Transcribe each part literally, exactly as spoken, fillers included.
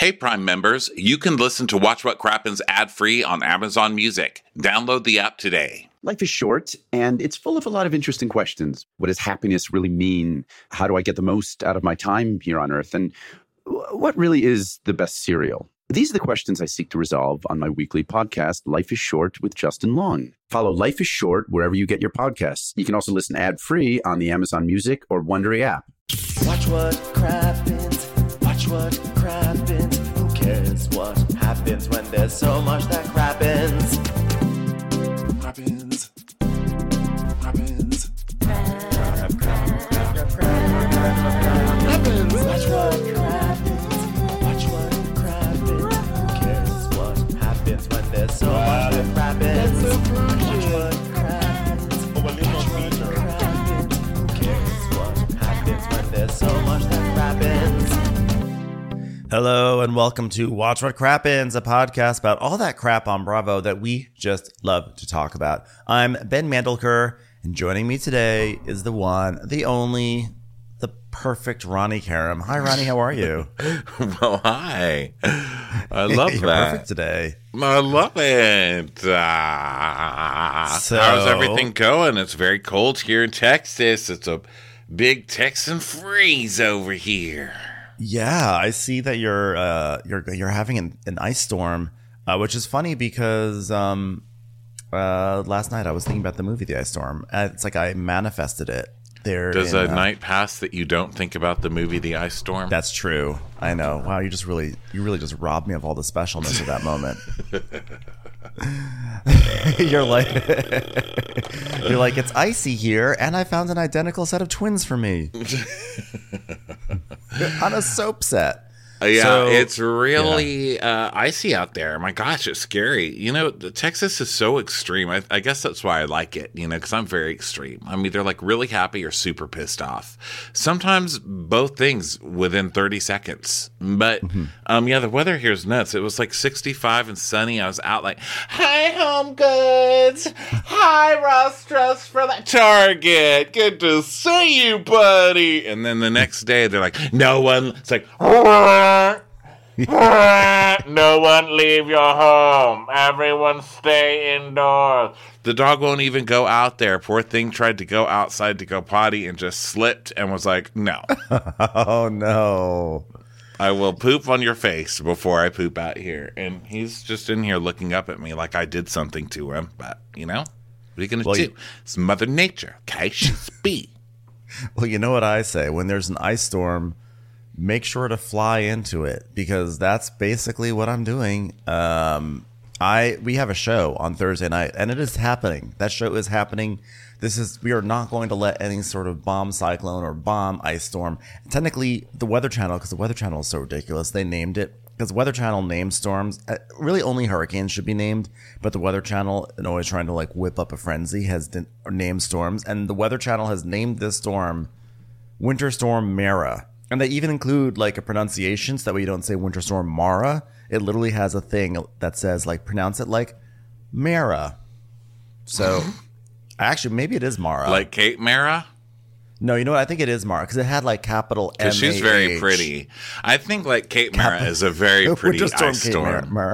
Hey, Prime members, you can listen to Watch What Crappens ad-free on Amazon Music. Download the app today. Life is short, and it's full of a lot of interesting questions. What does happiness really mean? How do I get the most out of my time here on Earth? And what really is the best cereal? These are the questions I seek to resolve on my weekly podcast, Life is Short with Justin Long. Follow Life is Short wherever you get your podcasts. You can also listen ad-free on the Amazon Music or Wondery app. Watch what crappens. Watch what crappens. Who cares what happens when there's so much that crappens? Crappens. Crappens. Crap, crap, crap, crap, crap, crappens. Watch what crappens. Watch what crappens. Who cares what happens when there's so much that crappens? Watch what crappens. Watch what crappens. Who cares what happens when there's so much that crappens? Hello and welcome to Watch What Crappens, a podcast about all that crap on Bravo that we just love to talk about. I'm Ben Mandelker, and joining me today is the one, the only, the perfect Ronnie Karam. Hi, Ronnie. How are you? Well, hi. I love You're that. perfect today. I love it. Uh, So- how's everything going? It's very cold here in Texas. It's a big Texan freeze over here. Yeah, I see that you're uh, you're you're having an, an ice storm, uh, which is funny because um, uh, last night I was thinking about the movie The Ice Storm. Uh, it's like I manifested it. There Does in, a uh, night pass that you don't think about the movie The Ice Storm? That's true. I know. Wow, you just really you really just robbed me of all the specialness of that moment. You're like You're like, it's icy here, and I found an identical set of twins for me. On a soap set. Uh, yeah, So- it's really uh, icy out there. My gosh, it's scary. You know, the Texas is so extreme. I, I guess that's why I like it, you know, because I'm very extreme. I'm either like really happy or super pissed off. Sometimes both things within thirty seconds. But Mm-hmm. um, yeah, the weather here is nuts. It was like sixty-five and sunny. I was out like, hi, Home Goods. Hi, Ross Dress for the Target. Good to see you, buddy. And then the next day, they're like, no one. It's like, no one leave your home. Everyone stay indoors. The dog won't even go out there. Poor thing tried to go outside to go potty and just slipped and was like, no. Oh no. I will poop on your face before I poop out here. And he's just in here looking up at me like I did something to him. But, you know, what are you going to Well, do? you- It's Mother Nature, okay? She's B. Well, you know what I say? When there's an ice storm, make sure to fly into it, because that's basically what I'm doing. Um, I we have a show on Thursday night, and it is happening. That show is happening. This is we are not going to let any sort of bomb cyclone or bomb ice storm. Technically, the Weather Channel, because the Weather Channel is so ridiculous, they named it because Weather Channel names storms. Uh, really, only hurricanes should be named, but the Weather Channel, and always trying to like whip up a frenzy, has d- named storms, and the Weather Channel has named this storm Winter Storm Mara. And they even include like a pronunciation so that way you don't say Winter Storm Mara. It literally has a thing that says like pronounce it like Mara. So actually maybe it is Mara. Like Kate Mara? No, you know what? I think it is Mara because it had like capital M A H. Because she's very pretty. I think like Kate Mara is a very pretty Winter Storm ice Kate storm. Mara.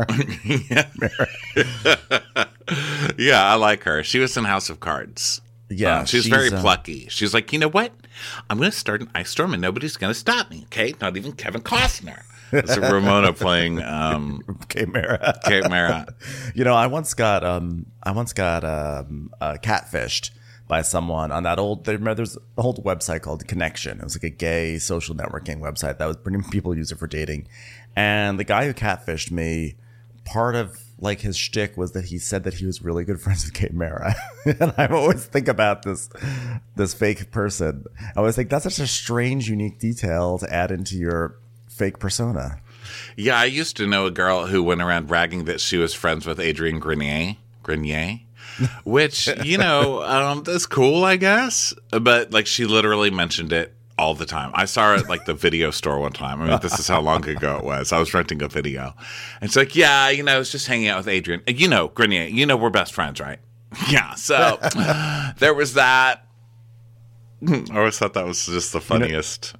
Yeah, I like her. She was in House of Cards. Yeah, Um, she's, she's, very uh, plucky. She's like, you know what? I'm going to start an ice storm and nobody's going to stop me. Okay, not even Kevin Costner. It's Ramona playing um, Kate Mara. Kate Mara. You know, I once got um, I once got um, uh, catfished by someone on that old. There, there's a whole website called Connection. It was like a gay social networking website that was people use it for dating. And the guy who catfished me, part of like his shtick was that he said that he was really good friends with Kate Mara. And I always think about this this fake person. I always think that's such a strange, unique detail to add into your fake persona. Yeah, I used to know a girl who went around bragging that she was friends with Adrian Grenier. Grenier? Which, you know, um, that's cool, I guess. But, like, she literally mentioned it all the time. I saw her at, like, the video store one time. I mean, this is how long ago it was. I was renting a video. And it's like, yeah, you know, I was just hanging out with Adrian. You know, Grenier, you know we're best friends, right? Yeah, so there was that. I always thought that was just the funniest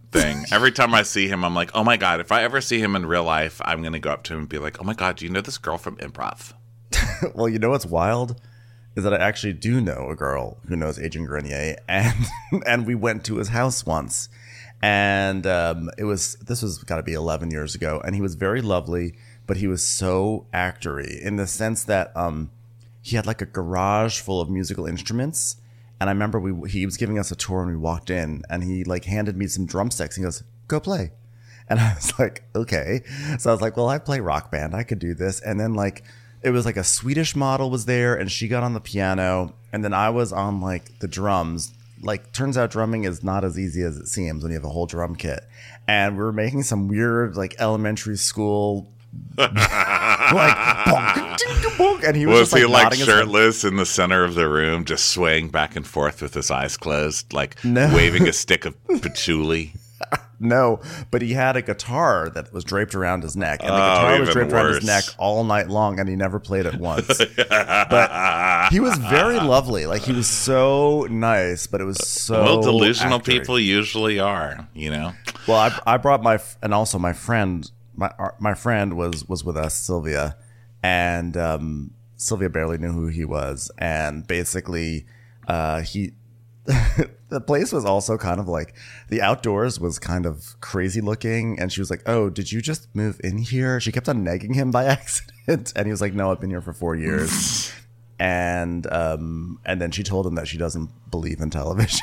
thing. Every time I see him, I'm like, oh my God, if I ever see him in real life, I'm going to go up to him and be like, oh my God, do you know this girl from improv? Well, you know what's wild is that I actually do know a girl who knows Adrian Grenier, and and we went to his house once, and um, it was this was got to be eleven years ago, and he was very lovely, but he was so actory in the sense that um, he had like a garage full of musical instruments, and I remember we he was giving us a tour, and we walked in, and he like handed me some drumsticks, and he goes, "Go play," and I was like, "Okay," so I was like, "Well, I play rock band, I could do this," and then like. It was like a Swedish model was there, and she got on the piano, and then I was on like the drums. Like, turns out drumming is not as easy as it seems when you have a whole drum kit. And we were making some weird like elementary school like bonk, bonk, and he was, Was just, like, he like nodding his head. shirtless in the center of the room, just swaying back and forth with his eyes closed, like No. waving a stick of patchouli? No, but he had a guitar that was draped around his neck, and the Oh, guitar was even draped around his worse. neck all night long, and he never played it once. But he was very lovely. Like, he was so nice, but it was so Well, delusional actory. people usually are, you know? Well, I, I brought my f- and also my friend, my our- my friend was was with us, Sylvia, and um, Sylvia barely knew who he was, and basically, uh, he. The place was also kind of like the outdoors was kind of crazy looking, and she was like, "Oh, did you just move in here?" She kept on nagging him by accident, and he was like, "No, I've been here for four years." And um, and then she told him that she doesn't believe in television,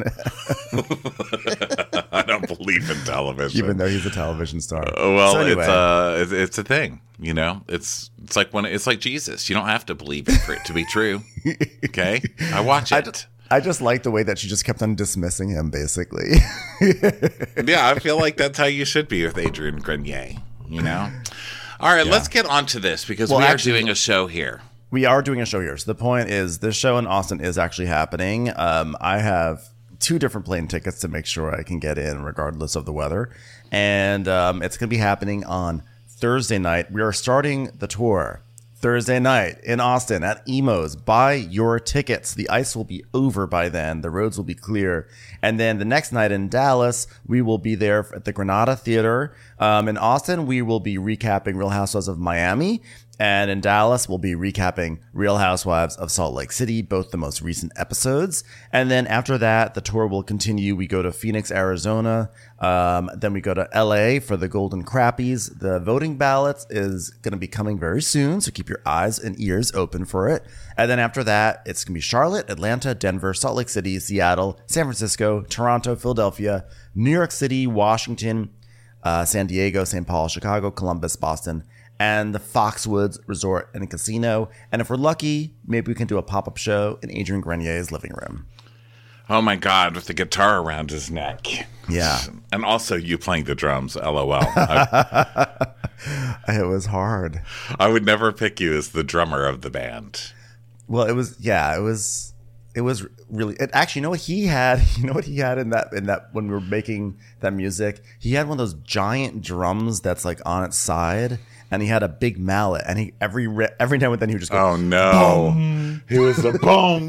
I don't believe in television. even though he's a television star. Uh, well, So anyway, it's uh, it's, it's a thing, you know. It's it's like when it's like Jesus. You don't have to believe it for it to be true. Okay, I watch I it. just, I just like the way that she just kept on dismissing him, basically. Yeah, I feel like that's how you should be with Adrian Grenier. You know. All right, let's get on to this because Well, we are actually- doing a show here. We are doing a show here. So the point is, this show in Austin is actually happening. Um, I have two different plane tickets to make sure I can get in regardless of the weather. And um, it's going to be happening on Thursday night. We are starting the tour Thursday night in Austin at Emo's. Buy your tickets. The ice will be over by then. The roads will be clear. And then the next night in Dallas, we will be there at the Granada Theater. Um, in Austin, we will be recapping Real Housewives of Miami. And in Dallas, we'll be recapping Real Housewives of Salt Lake City, both the most recent episodes. And then after that, the tour will continue. We go to Phoenix, Arizona. Um, then we go to L A for the Golden Crappies. The voting ballots is going to be coming very soon, so keep your eyes and ears open for it. And then after that, it's going to be Charlotte, Atlanta, Denver, Salt Lake City, Seattle, San Francisco, Toronto, Philadelphia, New York City, Washington, uh, San Diego, Saint Paul, Chicago, Columbus, Boston, and the Foxwoods Resort and Casino. And if we're lucky, maybe we can do a pop-up show in Adrian Grenier's living room. Oh my God, with the guitar around his neck. Yeah. And also you playing the drums, LOL. I, It was hard. I would never pick you as the drummer of the band. Well, it was, yeah, it was, it was really, it actually, you know what he had, you know what he had in that, in that, when we were making that music, he had one of those giant drums that's like on its side, and he had a big mallet, and he, every, re- every now and then he would just go, Oh no. He was a boom.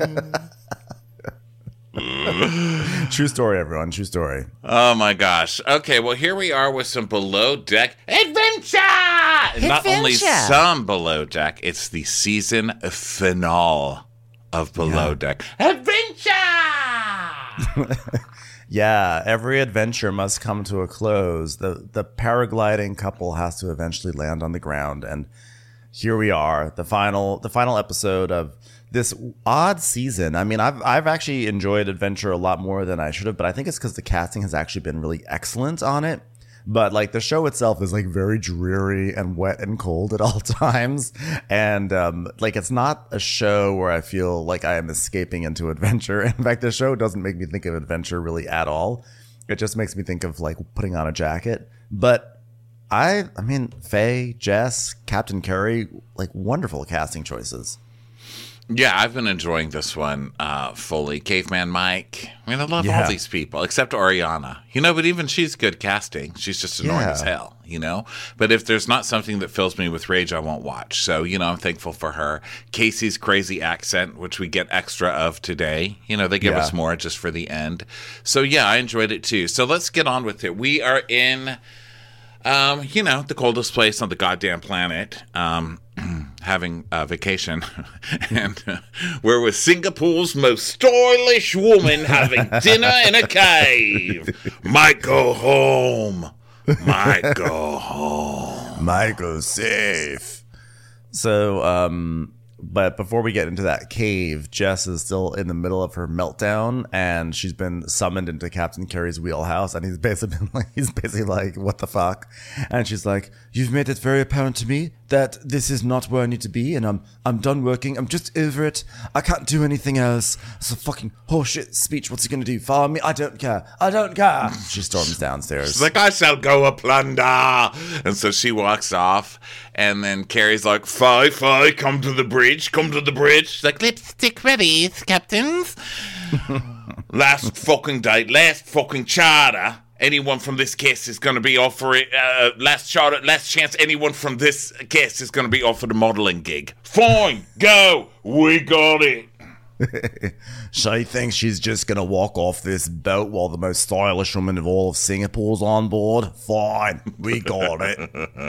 true story, everyone, true story. Oh my gosh. Okay, well here we are with some below deck adventure. And Not only some below deck, it's the season finale of Below Yeah. Deck adventure. Yeah, every adventure must come to a close. The the paragliding couple has to eventually land on the ground, and here we are, the final the final episode of this odd season. I mean, I've I've actually enjoyed Adventure a lot more than I should have, but I think it's because the casting has actually been really excellent on it. But like the show itself is like very dreary and wet and cold at all times. And um, like it's not a show where I feel like I am escaping into adventure. In fact, the show doesn't make me think of adventure really at all. It just makes me think of like putting on a jacket. But I I mean, Faye, Jess, Captain Curry, like wonderful casting choices. Yeah, I've been enjoying this one uh, fully. Caveman Mike. I mean, I love Yeah. all these people except Oriana. You know, but even she's good casting. She's just annoying Yeah. as hell, you know? But if there's not something that fills me with rage, I won't watch. So, you know, I'm thankful for her. Casey's crazy accent, which we get extra of today. You know, they give Yeah. us more just for the end. So, yeah, I enjoyed it too. So let's get on with it. We are in... Um, you know, the coldest place on the goddamn planet, um, having a vacation. and uh, we're with Singapore's most stylish woman having dinner in a cave. Might go home. Might go home. Michael safe. So, um, but before we get into that cave, Jess is still in the middle of her meltdown, and she's been summoned into Captain Carey's wheelhouse, and he's basically been like, he's basically like, what the fuck? And she's like, you've made it very apparent to me that this is not where I need to be, and I'm I'm done working. I'm just over it. I can't do anything else. It's a fucking horseshit speech. What's he gonna do? Follow me? I don't care. I don't care. She storms downstairs. She's like, I shall go a plunder. And so she walks off. And then Carrie's like, Fi, Fi, come to the bridge. Come to the bridge. She's like, lipstick ready, captains. Last fucking date, last fucking charter. Anyone from this cast is going to be offering, uh, last charter, last chance anyone from this cast is going to be offered a modeling gig. Fine, go. We got it. She thinks she's just gonna walk off this boat while the most stylish woman of all of Singapore's on board. Fine, we got it.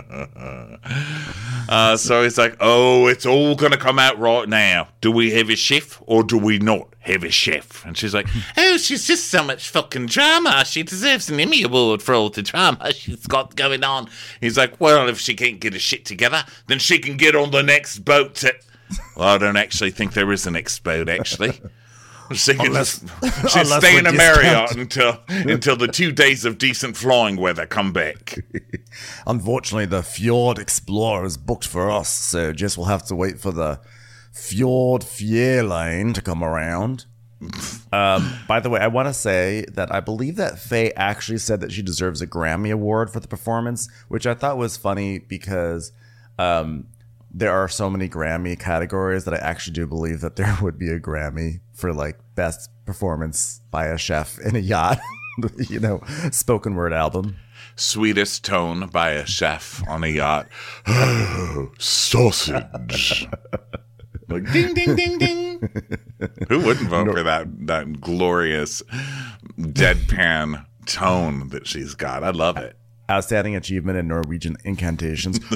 Uh, so he's like, oh, it's all going to come out right now. Do we have a chef or do we not have a chef? And she's like, oh, she's just so much fucking drama. She deserves an Emmy Award for all the drama she's got going on. He's like, well, if she can't get her shit together, then she can get on the next boat to... Well, I don't actually think there is an next boat, actually. She can Unless- just, she'll unless stay we in a discount- Marriott until, until the two days of decent flying weather come back. Unfortunately, the Fjord Explorer is booked for us, so Jess will have to wait for the Fjord Fier lane to come around. Um, by the way, I want to say that I believe that Faye actually said that she deserves a Grammy Award for the performance, which I thought was funny because um, there are so many Grammy categories that I actually do believe that there would be a Grammy for like best performance by a chef in a yacht, you know, spoken word album. Sweetest tone by a chef on a yacht. Oh, sausage. Like ding, ding, ding, ding. Who wouldn't vote for that that glorious deadpan tone that she's got? I love it. Outstanding achievement in Norwegian incantations. So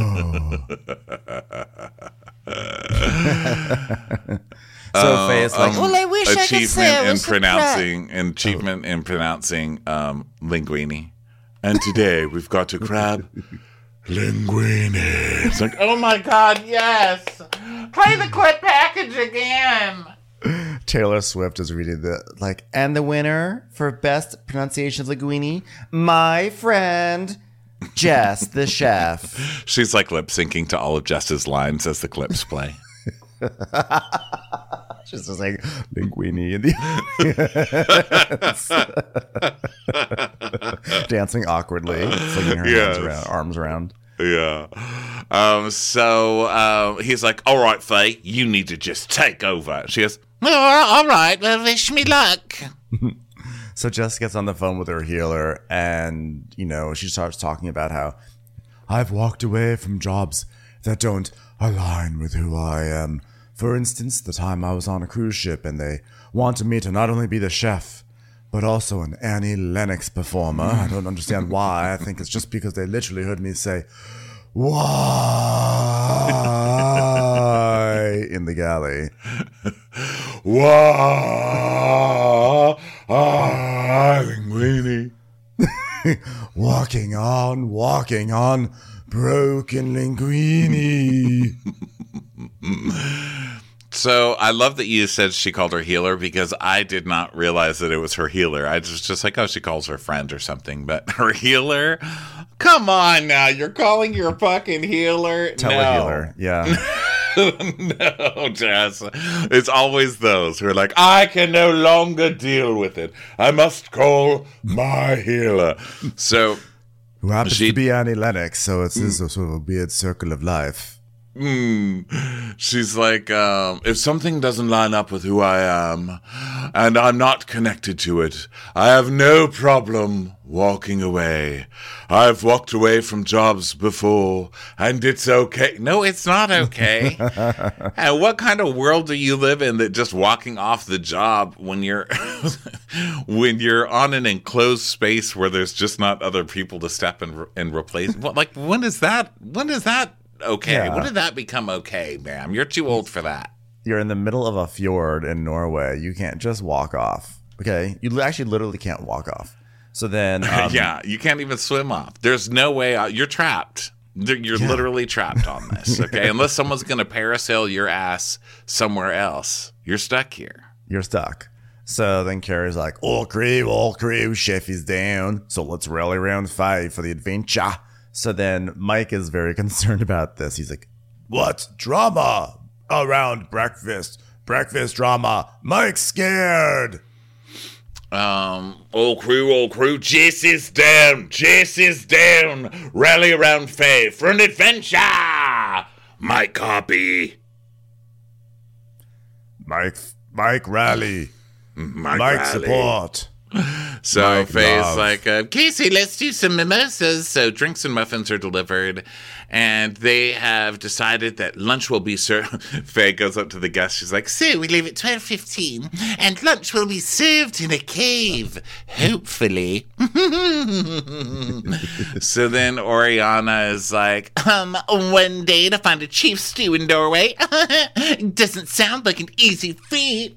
Faye is like, Um, Well, I wish I could achievement say I in was pronouncing achievement in pronouncing um, linguine. And today we've got a crab linguine. It's like, oh my god, yes! Play the clip package again. Taylor Swift is reading the like, and the winner for best pronunciation of linguine, my friend Jess the chef. She's like lip syncing to all of Jess's lines as the clips play. She's just like linguine in the dancing awkwardly, flinging her Yes. hands around, arms around. Yeah. Um, so uh, he's like, all right, Faye, you need to just take over. She goes, oh, all right, well, wish me luck. So Jess gets on the phone with her healer, and you know she starts talking about how I've walked away from jobs that don't align with who I am. For instance, the time I was on a cruise ship and they wanted me to not only be the chef, but also an Annie Lennox performer. I don't understand why. I think it's just because they literally heard me say, why, in the galley. Why? Linguini. Walking on, walking on, broken linguini. So I love that you said she called her healer because I did not realize that it was her healer. I was just like, oh, she calls her friend or something. But her healer? Come on now. You're calling your fucking healer? Telehealer, yeah. No, Jess. It's always those who are like, I can no longer deal with it. I must call my healer. So Who happens She- to be Annie Lennox, so it's this sort of weird circle of life. Mm. She's like, um, if something doesn't line up with who I am, and I'm not connected to it, I have no problem walking away. I've walked away from jobs before, and it's okay. No, it's not okay. And what kind of world do you live in that just walking off the job when you're when you're on an enclosed space where there's just not other people to step and and replace? What, like, when is that? When is that? Okay, Yeah. when did that become okay, ma'am? You're too old for that. You're in the middle of a fjord in Norway. You can't just walk off. Okay, you actually literally can't walk off. So then, um, Yeah, you can't even swim off. There's no way out. You're trapped. You're Yeah. literally trapped on this, okay? Unless someone's going to parasail your ass somewhere else, you're stuck here. you're stuck. So then Carrie's like, all crew, all crew, chef is down. So let's rally around five for the adventure. So then Mike is very concerned about this. He's like, what? Drama around breakfast. Breakfast drama. Mike's scared. Um, all crew, all crew, Jess is down, Jess is down, rally around Faye for an adventure! My copy. Mike, Mike rally. My Mike rally. support. So Mike Faye's love. like, uh, Casey, let's do some mimosas. So drinks and muffins are delivered, and they have decided that lunch will be served. Faye goes up to the guest. She's like, so we leave at twelve fifteen, and lunch will be served in a cave, hopefully. So then Oriana is like, um, one day to find a chief stew in Norway. Doesn't sound like an easy feat.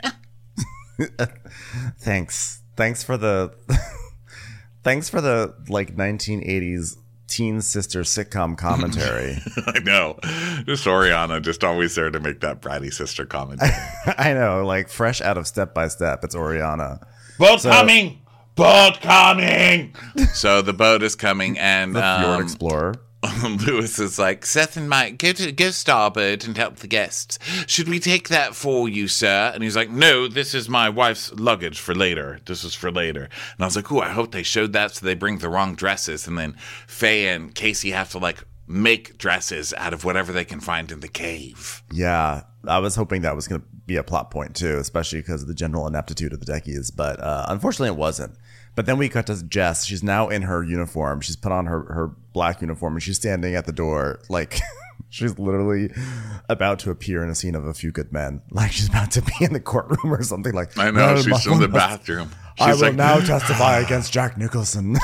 Thanks. Thanks for the thanks for the like nineteen eighties teen sister sitcom commentary. I know. Just Oriana, just always there to make that bratty sister commentary. I know, like fresh out of Step by Step, it's Oriana. Boat So- coming! Boat coming! So the boat is coming, and The Fjord um, Explorer. Lewis is like, Seth and Mike, go to go starboard and help the guests. Should we take that for you, sir? And he's like, no, this is my wife's luggage for later. This is for later. And I was like, ooh, I hope they showed that so they bring the wrong dresses. And then Faye and Casey have to like make dresses out of whatever they can find in the cave. Yeah, I was hoping that was going to be a plot point too, especially because of the general ineptitude of the Deckies. But uh, unfortunately, it wasn't. But then we cut to Jess. She's now in her uniform. She's put on her, her black uniform, and she's standing at the door like she's literally about to appear in a scene of A Few Good Men. Like she's about to be in the courtroom or something. Like I know, "No, she's my- in the bathroom. She's I will like, now testify against Jack Nicholson.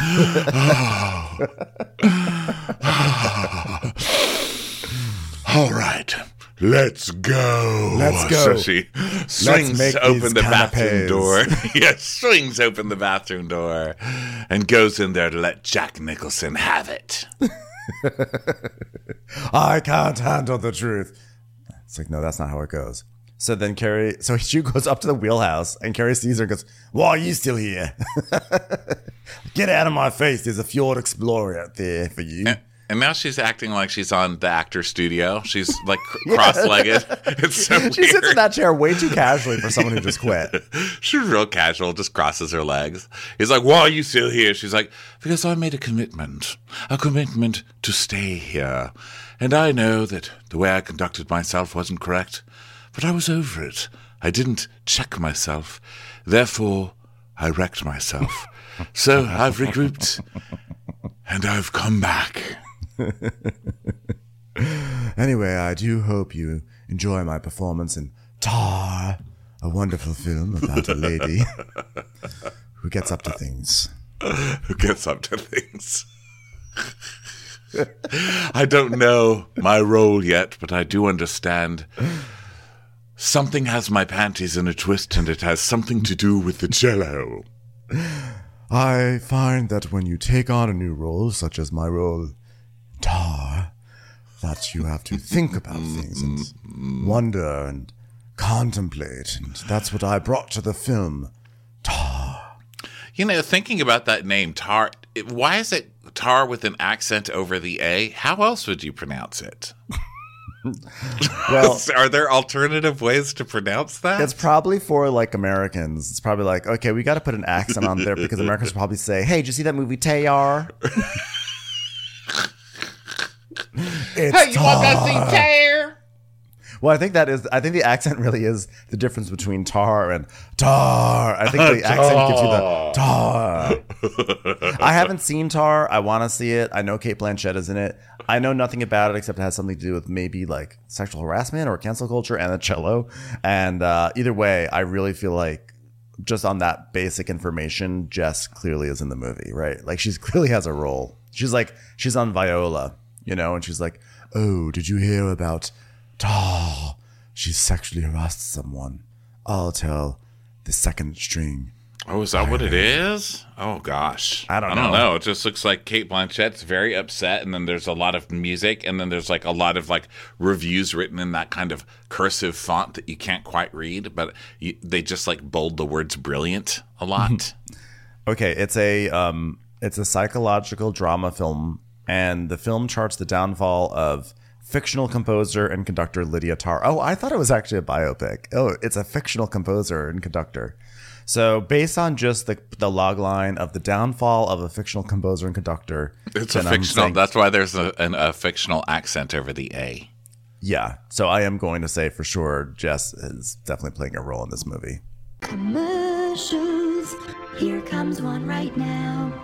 all right, let's go. Let's go. So she swings make open these the bathroom canapes. door. Yeah, swings open the bathroom door and goes in there to let Jack Nicholson have it. I can't handle the truth. It's like, no, that's not how it goes. So then Carrie, so she goes up to the wheelhouse, and Carrie sees her and goes, why are you still here? Get out of my face. There's a Fjord Explorer out there for you. And, and now she's acting like she's on the actor studio. She's like cr- cross-legged. It's so She weird. sits in that chair way too casually for someone who just quit. She's real casual, just crosses her legs. He's like, why are you still here? She's like, because I made a commitment, a commitment to stay here. And I know that the way I conducted myself wasn't correct, but I was over it. I didn't check myself. Therefore, I wrecked myself. So I've regrouped, and I've come back. Anyway, I do hope you enjoy my performance in Tar, a wonderful film about a lady who gets up to things. Who gets up to things. I don't know my role yet, but I do understand. Something has my panties in a twist, and it has something to do with the jello. I find that when you take on a new role, such as my role, Tar, that you have to think about things and wonder and contemplate, and that's what I brought to the film, Tar. You know, thinking about that name, Tar, it- why is it Tar with an accent over the A? How else would you pronounce it? Well, Are there alternative ways to pronounce that? it's probably for like Americans. It's probably like, okay, we got to put an accent on there because Americans will probably say, "Hey, did you see that movie Tayar?" It's Hey, you want to Tar. see Tar? Well, I think that is. I think the accent really is the difference between tar and tar. I think the accent gives you the tar. I haven't seen Tar. I want to see it. I know Cate Blanchett is in it. I know nothing about it except it has something to do with maybe like sexual harassment or cancel culture and a cello. And uh, either way, I really feel like just on that basic information, Jess clearly is in the movie, right? Like she's clearly has a role. She's like she's on Viola, you know, and she's like, "Oh, did you hear about Tar? She sexually harassed someone. I'll tell the second string." Oh, is that what it is? Oh, gosh. I don't I don't know. know. It just looks like Cate Blanchett's very upset, and then there's a lot of music, and then there's like a lot of like reviews written in that kind of cursive font that you can't quite read, but you, they just like bold the words "brilliant" a lot. Okay, it's a um, it's a psychological drama film, and the film charts the downfall of fictional composer and conductor Lydia Tarr. Oh, I thought it was actually a biopic. Oh, it's a fictional composer and conductor. So based on just the the log line of the downfall of a fictional composer and conductor, It's a then I'm fictional. saying- That's why there's a, an, a fictional accent over the A. yeah. So I am going to say for sure Jess is definitely playing a role in this movie. Commercials. Here comes one right now.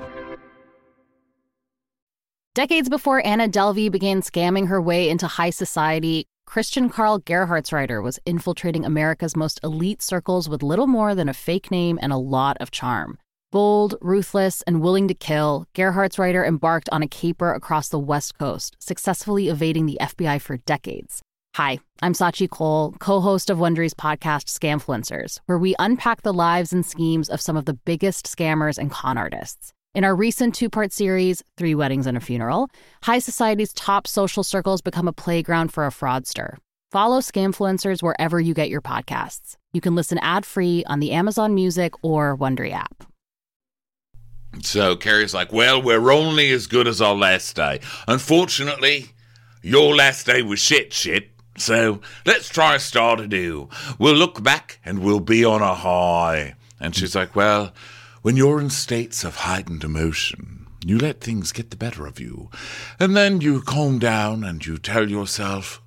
Decades before Anna Delvey began scamming her way into high society, Christian Karl Gerhardsreiter was infiltrating America's most elite circles with little more than a fake name and a lot of charm. Bold, ruthless, and willing to kill, Gerhardsreiter embarked on a caper across the West Coast, successfully evading the F B I for decades. Hi, I'm Sachi Cole, co-host of Wondery's podcast Scamfluencers, where we unpack the lives and schemes of some of the biggest scammers and con artists. In our recent two-part series, Three Weddings and a Funeral, high society's top social circles become a playground for a fraudster. Follow Scamfluencers wherever you get your podcasts. You can listen ad-free on the Amazon Music or Wondery app. So Carrie's like, well, we're only as good as our last day. Unfortunately, your last day was shit shit. So let's try a start anew. We'll look back and we'll be on a high. And she's like, well, when you're in states of heightened emotion, you let things get the better of you. And then you calm down and you tell yourself,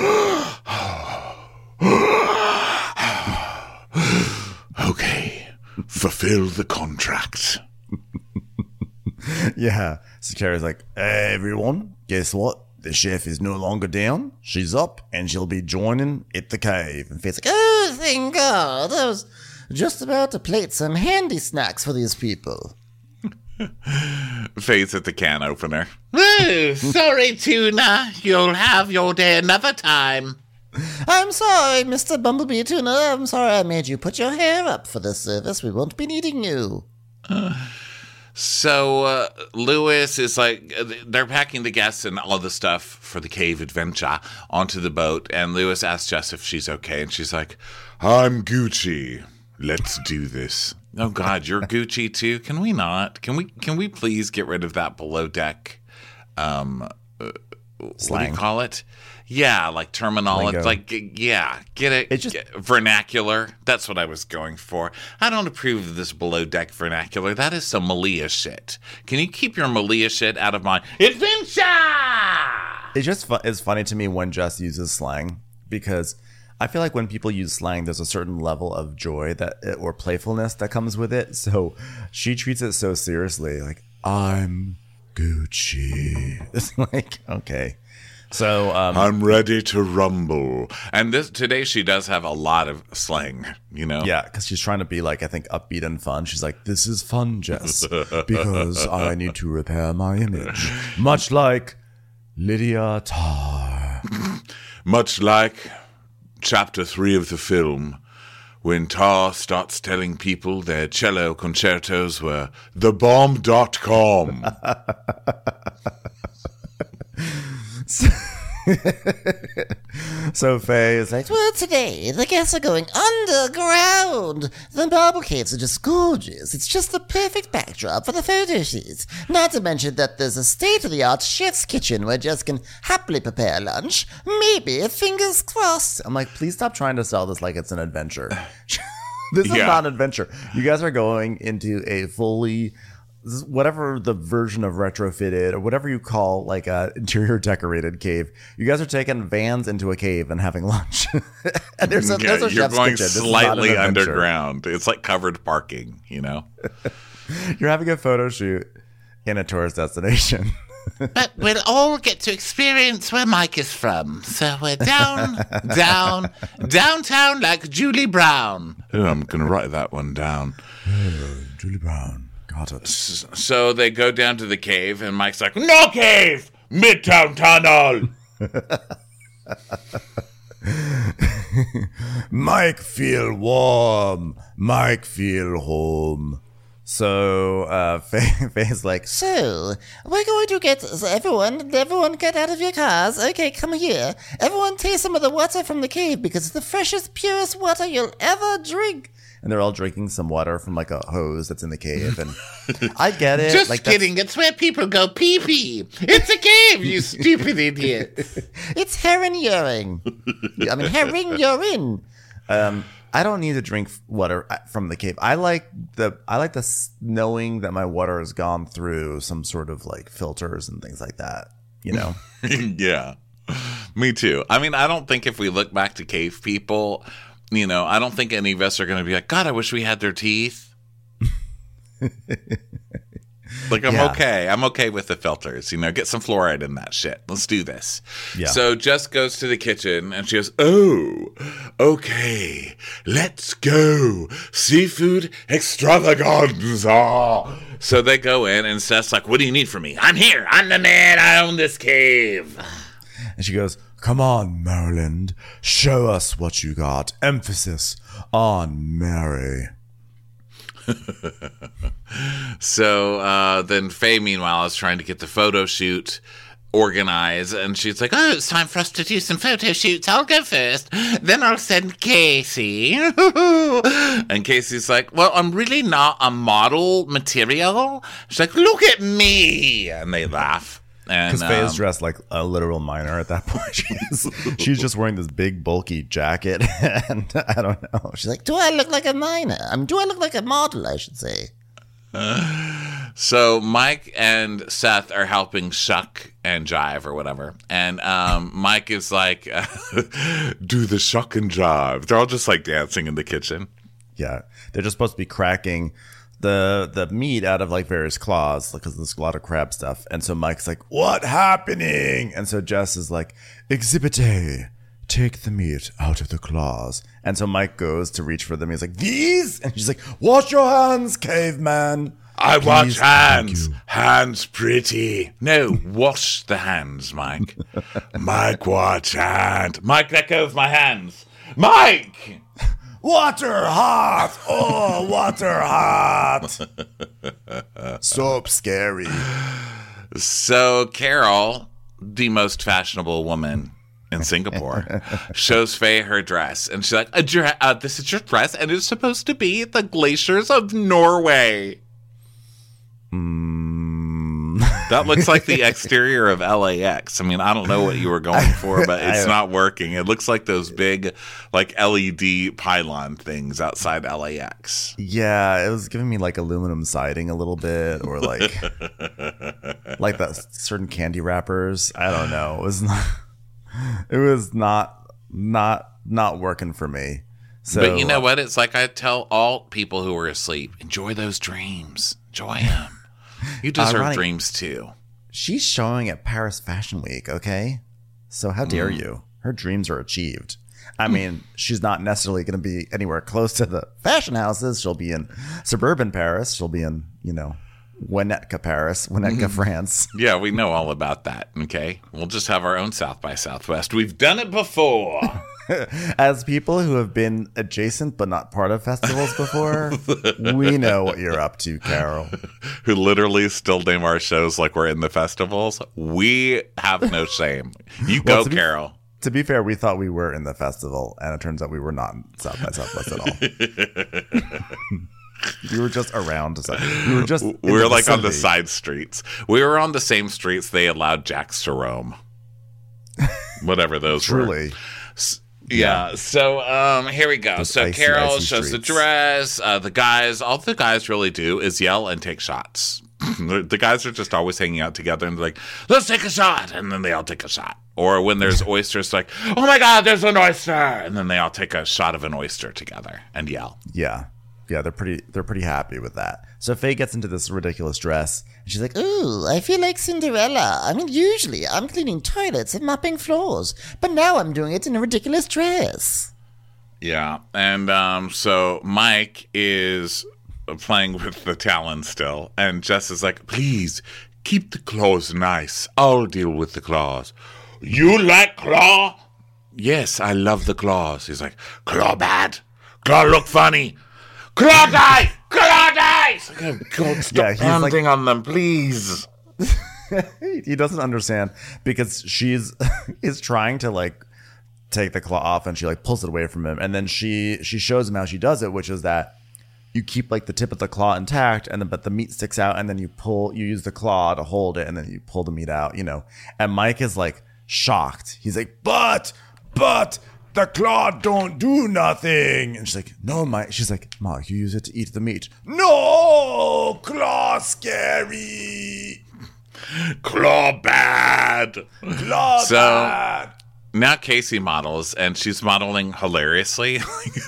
okay, fulfill the contract. Yeah. So Carrie's like, hey, everyone, guess what? The chef is no longer down. She's up, and she'll be joining at the cave. And Faye's like, oh, thank God. I was just about to plate some handy snacks for these people. Faye's at the can opener. Oh, sorry, Tuna. You'll have your day another time. I'm sorry, Mister Bumblebee Tuna. I'm sorry I made you put your hair up for this service. We won't be needing you. Uh, so uh, Lewis is like, they're packing the guests and all the stuff for the cave adventure onto the boat. And Lewis asks Jess if she's okay. And she's like, I'm Gucci. Let's do this. Oh, God, you're Gucci, too? Can we not? Can we Can we please get rid of that below deck um, uh, what do you call it? Yeah, like terminology. Lingo. Like, yeah, get it. It's just- get- vernacular. That's what I was going for. I don't approve of this below deck vernacular. That is some Malia shit. Can you keep your Malia shit out of my adventure? It's just fu- it's funny to me when Jess uses slang, because I feel like when people use slang, there's a certain level of joy that or playfulness that comes with it. So she treats it so seriously, like, I'm Gucci. It's like, okay. So um, I'm ready to rumble. And this today she does have a lot of slang, you know? yeah, because she's trying to be like, I think, upbeat and fun. She's like, this is fun, Jess, because I need to repair my image. Much like Lydia Tarr. Much like chapter three of the film, when Tar starts telling people their cello concertos were the bomb dot com. So Faye is like, Well, today the guests are going underground. The marble caves are just gorgeous. It's just the perfect backdrop for the photo shoots. Not to mention that there's a state-of-the-art chef's kitchen where Jess can happily prepare lunch. Maybe, fingers crossed. I'm like, please stop trying to sell this like it's an adventure. This is Yeah. not an adventure. You guys are going into a fully whatever the version of retrofitted or whatever you call like a interior decorated cave. You guys are taking vans into a cave and having lunch. And there's a, Yeah, there's a you're chef's going kitchen. This is not slightly an adventure. underground. It's like covered parking, you know? You're having a photo shoot in a tourist destination. But we'll all get to experience where Mike is from. So we're down, down, downtown like Julie Brown. Oh, I'm going to write that one down. Julie Brown. Got it. So they go down to the cave, and Mike's like, no cave! Midtown Tunnel! Mike feel warm. Mike feel home. So uh, Faye, Faye's like, So, we're going to get so everyone, everyone get out of your cars. Okay, come here. Everyone taste some of the water from the cave because it's the freshest, purest water you'll ever drink. and they're all drinking some water from like a hose that's in the cave. And I get it. Just like, that's- kidding. It's where people go pee pee. It's a cave, you stupid idiot. It's herring urine. I mean, herring urine. Um, I don't need to drink water from the cave. I like the I like the s- knowing that my water has gone through some sort of like filters and things like that. You know. Yeah, me too. I mean, I don't think if we look back to cave people, you know, I don't think any of us are going to be like, God, I wish we had their teeth. Like, I'm Yeah. okay. I'm okay with the filters. You know, get some fluoride in that shit. Let's do this. Yeah. So Jess goes to the kitchen and she goes, oh, okay. Let's go. Seafood extravaganza. So they go in and Seth's like, what do you need from me? I'm here. I'm the man. I own this cave. And she goes, "Come on, Maryland, show us what you got. Emphasis on Mary." So uh, then Faye, meanwhile, is trying to get the photo shoot organized, and she's like, Oh, it's time for us to do some photo shoots. I'll go first. Then I'll send Casey. and Casey's like, well, I'm really not a model material. She's like, look at me, and they laugh. And Because Faye is um, dressed like a literal miner at that point. She's, she's just wearing this big, bulky jacket, and I don't know. She's She's like, do I look like a miner? I mean, do I look like a model, I should say? So Mike and Seth are helping shuck and jive or whatever. And um, Mike is like, do the shuck and jive. They're all just like dancing in the kitchen. yeah, they're just supposed to be cracking the the meat out of like various claws because there's a lot of crab stuff. And so Mike's like, "What happening?" And so Jess is like, "Exhibit A, take the meat out of the claws." And so Mike goes to reach for them. He's like, "These?" And she's like, "Wash your hands, caveman." I watch Please, thank hands. you. Hands pretty. No, wash the hands, Mike. Mike, watch hand. Mike, let go of my hands. Mike! Water hot. Oh, water hot. So scary. So Carol, the most fashionable woman in Singapore, shows Faye her dress. And she's like, a dre- uh, this is your dress, and it's supposed to be the glaciers of Norway. That looks like the exterior of L A X. I mean, I don't know what you were going for, but it's I- not working. It looks like those big, like, L E D pylon things outside L A X. Yeah, it was giving me like aluminum siding a little bit, or like like the certain candy wrappers. I don't know. It was not. It was not not not working for me. So, But you know what? It's like I tell all people who are asleep, enjoy those dreams. Enjoy them. You deserve Ironic- dreams too. she's showing at Paris Fashion Week. Okay, so how dare Mm. you? Her dreams are achieved. I mean, she's not necessarily going to be anywhere close to the fashion houses. She'll be in suburban Paris. She'll be in, you know, Winnetka, Paris, Winnetka, France. Yeah, we know all about that, okay? We'll just have our own South by Southwest. We've done it before. As people who have been adjacent but not part of festivals before, we know what you're up to, Carol. Who literally still name our shows like we're in the festivals. We have no shame. You Well, go, to be- Carol. To be fair, we thought we were in the festival, and it turns out we were not in South by Southwest at all. We were just around. We were just. in We were the like on the vicinity. side streets. We were on the same streets they allowed Jacks to roam. Whatever those were. Truly. Yeah. So um, here we go. Those so icy, Carol icy shows the streets. dress. Uh, the guys, all the guys really do is yell and take shots. The guys are just always hanging out together and they're like, let's take a shot. And then they all take a shot. Or when there's oysters, like, oh my God, there's an oyster. And then they all take a shot of an oyster together and yell. Yeah. Yeah, they're pretty they're pretty happy with that. So Faye gets into this ridiculous dress. And she's like, Ooh, I feel like Cinderella. I mean, usually I'm cleaning toilets and mopping floors, but now I'm doing it in a ridiculous dress. Yeah. And um, so Mike is playing with the Talon still. And Jess is like, please, keep the claws nice. I'll deal with the claws. You like claw? Yes, I love the claws. He's like, claw bad. Claw look funny. Claw die! Claw die! It's like, oh, God, stop Yeah, he's pounding like- on them, please. he doesn't understand because she's is trying to like take the claw off and she like pulls it away from him. And then she she shows him how she does it, which is that you keep like the tip of the claw intact and then but the meat sticks out and then you pull you use the claw to hold it and then you pull the meat out, you know. And Mike is like shocked. He's like, but but the claw don't do nothing. And she's like, no, Mike. She's like, Mike, you use it to eat the meat. No, claw scary. Claw bad. Claw So- bad. Now Casey models, and she's modeling hilariously.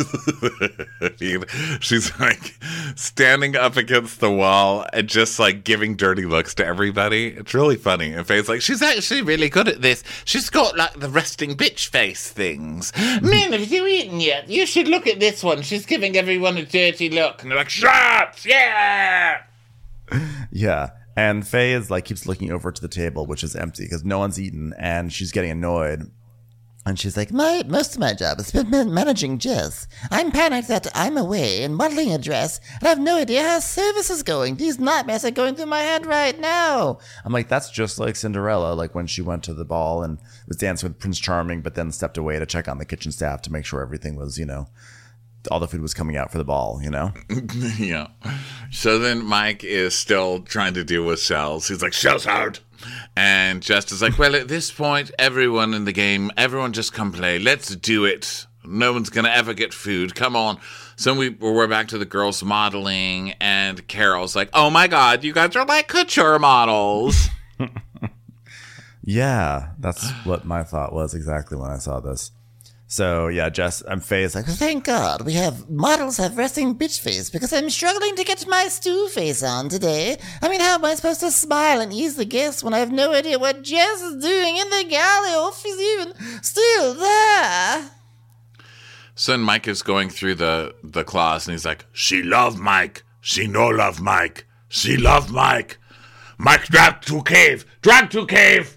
She's like standing up against the wall and just like giving dirty looks to everybody. It's really funny. And Faye's like, she's actually really good at this. She's got like the resting bitch face things. Man, have you eaten yet? You should look at this one. She's giving everyone a dirty look. And they're like, shut! Yeah! Yeah. And Faye is like keeps looking over to the table, which is empty because no one's eaten, and she's getting annoyed. And she's like, my most of my job has been man- managing Jess. I'm panicked that I'm away and modeling a dress, and I have no idea how service is going. These nightmares are going through my head right now. I'm like, that's just like Cinderella, like when she went to the ball and was dancing with Prince Charming, but then stepped away to check on the kitchen staff to make sure everything was, you know, all the food was coming out for the ball, you know? Yeah. So then Mike is still trying to deal with shells. He's like, shells hard. And Jess is like, well, at this point, everyone in the game, everyone just come play. Let's do it. No one's going to ever get food. Come on. So we, we're back to the girls modeling, and Carol's like, oh my God, you guys are like couture models. Yeah, that's what my thought was exactly when I saw this. So yeah, Jess, I'm Faye is like, Thank God we have models have resting bitch face because I'm struggling to get my stew face on today. I mean, how am I supposed to smile and ease the guests when I have no idea what Jess is doing in the galley or if she's even still there? So then Mike is going through the, the claws, and he's like, she love Mike. She no love Mike. She love Mike. Mike drag to cave. Drag to cave.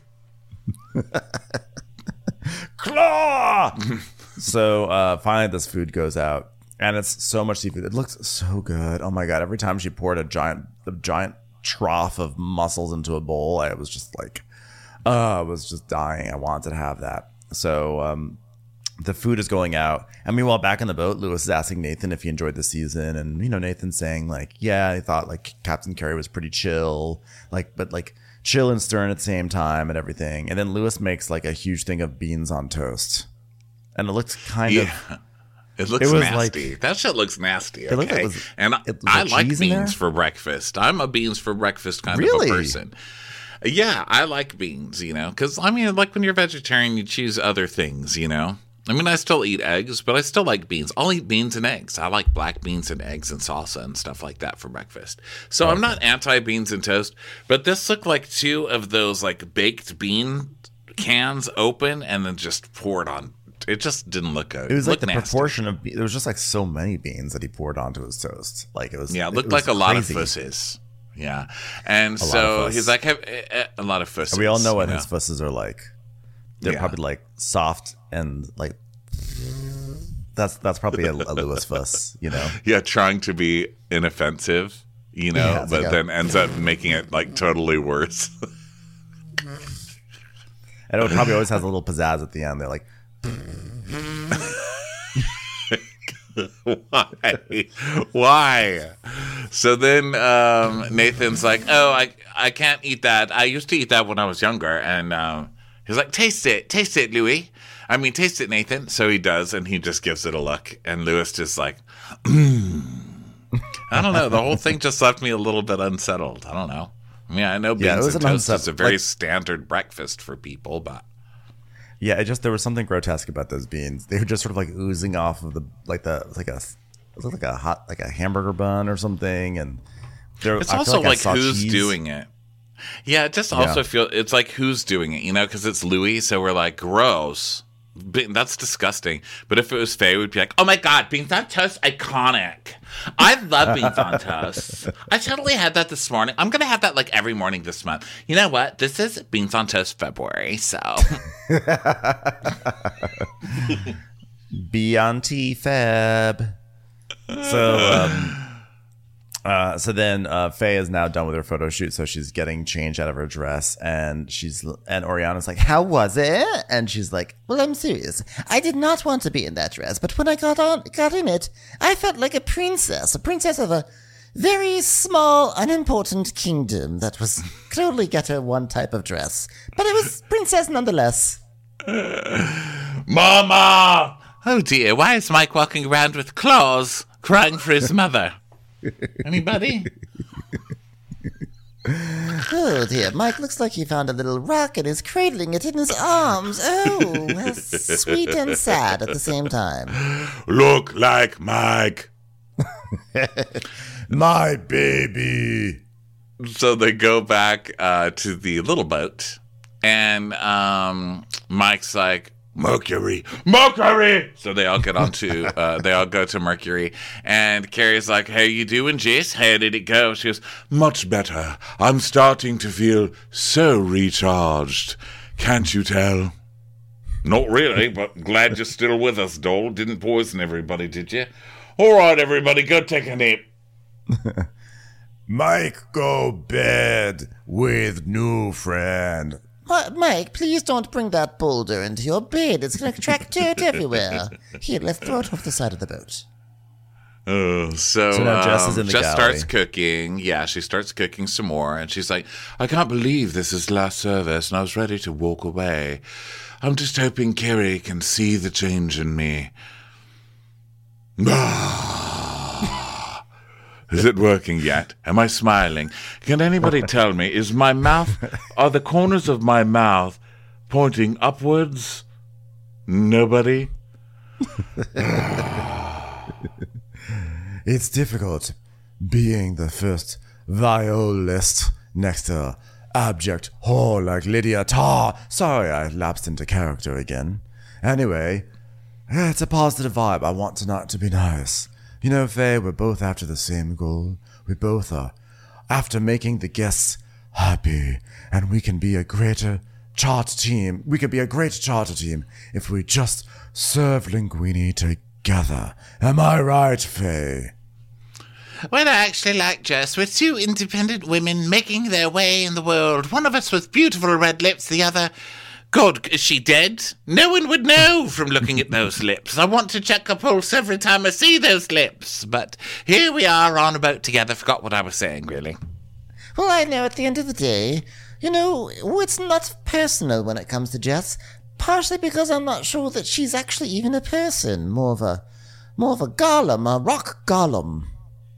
claw. So uh, finally, this food goes out, and it's so much seafood. It looks so good. Oh my God! Every time she poured a giant, a giant trough of mussels into a bowl, I was just like, oh, I was just dying. I wanted to have that. So um, the food is going out, and meanwhile, back in the boat, Lewis is asking Nathan if he enjoyed the season, and you know, Nathan's saying like, yeah, I thought like Captain Carey was pretty chill, like, but like chill and stern at the same time and everything. And then Lewis makes like a huge thing of beans on toast. And it looks kind Yeah. of. It looks It was nasty. like- that shit looks nasty. It looked like Okay, it was- and I, it was I like like cheese in there? beans for breakfast. I'm a beans for breakfast kind Really? of a person. Yeah, I like beans. You know, because I mean, like when you're vegetarian, you choose other things. You know, I mean, I still eat eggs, but I still like beans. I'll eat beans and eggs. I like black beans and eggs and salsa and stuff like that for breakfast. So I'm not anti beans and toast, but this looked like two of those like baked bean cans open and then just poured on. It just didn't look good. It was like the nasty. proportion of. Be- there was just like so many beans that he poured onto his toast. Like it was. Yeah, it looked was like a lot crazy. of fusses. Yeah, and lot so of fuss. he's like, have, uh, a lot of fusses. And we all know what you his fusses are like. They're Yeah. probably like soft and like. That's that's probably a, a Lewis fuss, you know. Yeah, trying to be inoffensive, you know, Yeah, it's but like a- then ends up making it like totally worse. And it probably always has a little pizzazz at the end. They're like, Why? Why? So then um, Nathan's like, oh, I I can't eat that. I used to eat that when I was younger. And um, he's like, taste it. Taste it, Louis. I mean, taste it, Nathan. So he does, and he just gives it a look. And Lewis just like, mm. I don't know. The whole thing just left me a little bit unsettled. I don't know. I mean, I know Yeah, it beans was and an toast is a unsettled- very like- standard breakfast for people, but Yeah, it just there was something grotesque about those beans. They were just sort of like oozing off of the like the like a it looked like a hot like a hamburger bun or something, and there. it's I feel also like, I like saw who's cheese. doing it. Yeah, it just also Yeah. feel it's like who's doing it, you know, because it's Louis, so we're like gross. Be- That's disgusting. But if it was Faye, we'd be like, oh my God, beans on toast, iconic. I love beans on toast. I totally had that this morning. I'm going to have that like every morning this month. You know what? This is beans on toast February, so. Beyonce Fab. So, um, uh, so then uh, Faye is now done with her photo shoot, so she's getting changed out of her dress, and she's and Oriana's like, "How was it?" And she's like, Well, I'm serious. I did not want to be in that dress, but when I got on, got in it, I felt like a princess, a princess of a very small, unimportant kingdom that was could only get her one type of dress, but it was princess nonetheless. Mama! Oh dear, why is Mike walking around with claws, crying for his mother? Anybody? Oh dear, Mike looks like he found a little rock and is cradling it in his arms. Oh, how sweet and sad at the same time. Look like Mike. "My baby." So they go back uh, to the little boat, and um, Mike's like, Mercury, Mercury. So they all get onto, uh, they all go to Mercury, and Carrie's like, "How you doing, Jess? How did it go?" She goes, "Much better. I'm starting to feel so recharged. Can't you tell?" "Not really, but glad you're still with us, doll. Didn't poison everybody, did you? All right, everybody, go take a nap." "Mike, go bed with new friend." Ma- Mike, please don't bring that boulder into your bed. It's going to attract dirt everywhere. Here, let's throw it off the side of the boat. Oh, so, So now Jess is um, in the Jess galley. starts cooking. Yeah, she starts cooking some more, and she's like, "I can't believe this is last service, and I was ready to walk away. I'm just hoping Carrie can see the change in me." Is it working yet? Am I smiling? Can anybody tell me, is my mouth, are the corners of my mouth pointing upwards? Nobody? It's difficult being the first violist next to abject whore like Lydia Tarr. Sorry, I lapsed into character again. Anyway, it's a positive vibe. I want tonight to be nice. You know, Faye, we're both after the same goal. We both are after making the guests happy, and we can be a greater charter team. We could be a great charter team if we just serve linguine together. Am I right, Faye? Well, I actually like Jess. We're two independent women making their way in the world. One of us with beautiful red lips, the other... God, is she dead? No one would know from looking at those lips. I want to check her pulse every time I see those lips. But here we are on a boat together. Forgot what I was saying, really. Well, I know at the end of the day, you know, it's not personal when it comes to Jess. Partially because I'm not sure that she's actually even a person. More of a, more of a golem, a rock golem.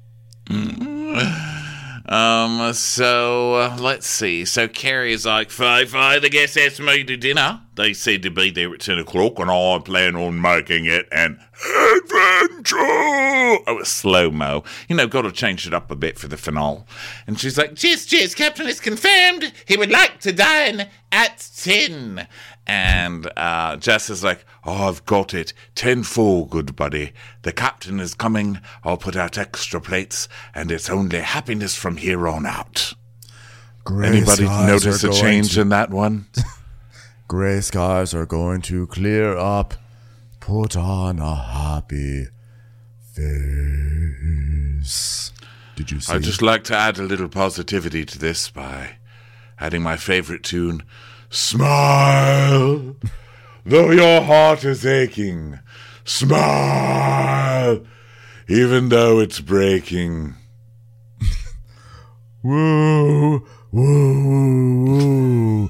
Um, so, uh, let's see. So Carrie's like, Faye, Faye, the guests asked me to dinner. They said to be there at ten o'clock, and I plan on making it an adventure. Oh, it's slow-mo. You know, got to change it up a bit for the finale. And she's like, Jess, Jess, Captain is confirmed. He would like to dine at ten. And uh, Jess is like, oh, I've got it. Ten full, good buddy. The captain is coming. I'll put out extra plates, and it's only happiness from here on out. Gray Anybody skies notice are a going change to- in that one? Gray skies are going to clear up. Put on a happy face. Did you see? I'd just like to add a little positivity to this by adding my favorite tune, Smile, though your heart is aching. Smile, even though it's breaking. Woo, woo, woo,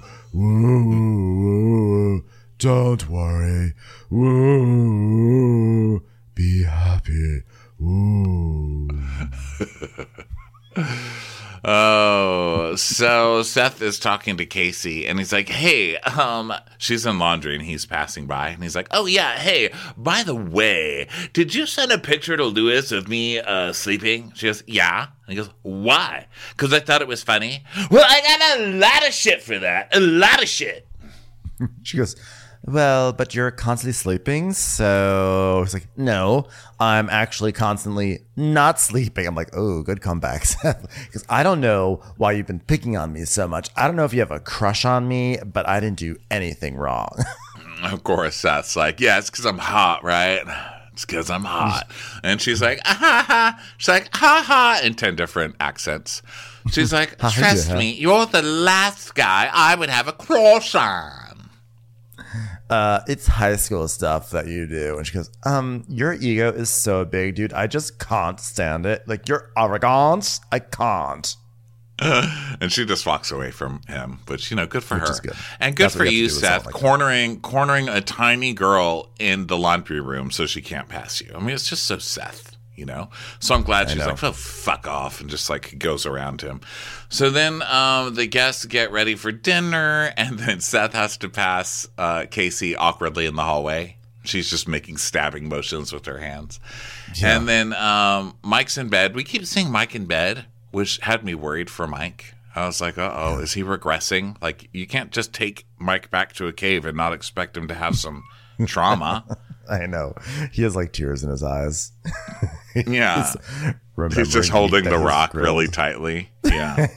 woo. Don't worry. Woo, be happy. Woo. Oh, so Seth is talking to Casey, and he's like, hey, um, she's in laundry, and he's passing by, and he's like, oh, yeah, hey, by the way, did you send a picture to Lewis of me uh, sleeping? She goes, yeah. And he goes, why? Because I thought it was funny. Well, I got a lot of shit for that. A lot of shit. She goes, well, but you're constantly sleeping, so it's like, no, I'm actually constantly not sleeping. I'm like, oh, good comeback, Seth. Because I don't know why you've been picking on me so much. I don't know if you have a crush on me, but I didn't do anything wrong. Of course, Seth's like, yeah, it's because I'm hot, right? It's because I'm hot. And she's like, ah, ha, ha. She's like, ha, ha, in ten different accents. She's like, trust me, you're the last guy I would have a crush on. Uh, it's high school stuff that you do. And she goes, um, your ego is so big, dude. I just can't stand it. Like, your arrogance, I can't. And she just walks away from him, which, you know, good for Which her. is good. And good That's what for you you, have to do with Seth, something like cornering cornering a tiny girl in the laundry room so she can't pass you. I mean, it's just so Seth, you know? So I'm glad I she's know. like, oh, fuck off, and just, like, goes around him. So then um, the guests get ready for dinner, and then Seth has to pass uh, Casey awkwardly in the hallway. She's just making stabbing motions with her hands. Yeah. And then um, Mike's in bed. We keep seeing Mike in bed, which had me worried for Mike. I was like, uh-oh, is he regressing? Like, you can't just take Mike back to a cave and not expect him to have some trauma. I know. He has, like, tears in his eyes. Yeah. He's, He's just holding the rock grilled. really tightly. Yeah.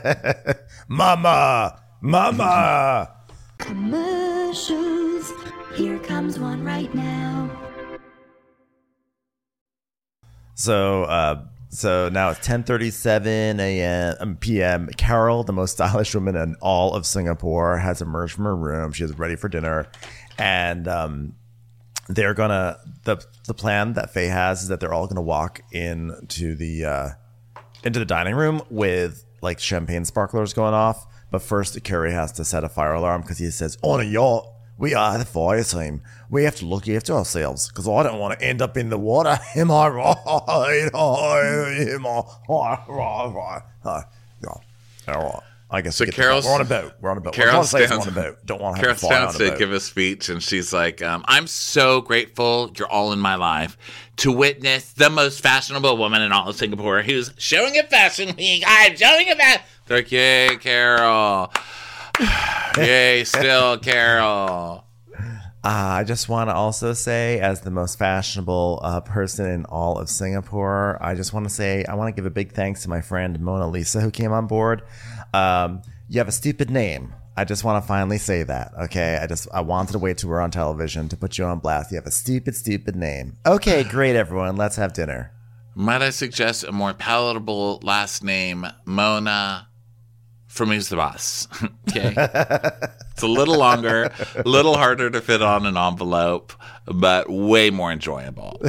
Mama! Mama! Commercials. Here comes one right now. So, uh, so now it's ten thirty-seven a.m. p m. Carol, the most stylish woman in all of Singapore, has emerged from her room. She is ready for dinner, and um, they're gonna the the plan that Faye has is that they're all gonna walk into the uh, into the dining room with like champagne sparklers going off. But first, Carrie has to set a fire alarm because he says, "On a yacht, we are the fire team. We have to look after ourselves because I don't want to end up in the water. Am I right? Am I right? Yeah. All right. I guess So we get Carol's- the- we're on a boat. We're on a boat. Carol We're on a place, stands- we're on a boat. Don't want to Carol have a fire on stands a to boat. give a speech, and she's like, um, I'm so grateful you're all in my life to witness the most fashionable woman in all of Singapore who's showing at Fashion Week. I'm showing at Fashion They're like, yay, Carol. Yay, still, Carol. Uh, I just want to also say, as the most fashionable uh, person in all of Singapore, I just want to say I want to give a big thanks to my friend Mona Lisa who came on board. Um, you have a stupid name. I just want to finally say that. Okay, I just I wanted to wait till we're on television to put you on blast. You have a stupid, stupid name. Okay, great, everyone. Let's have dinner. Might I suggest a more palatable last name, Mona from Who's the Boss? Okay. It's a little longer, a little harder to fit on an envelope, but way more enjoyable.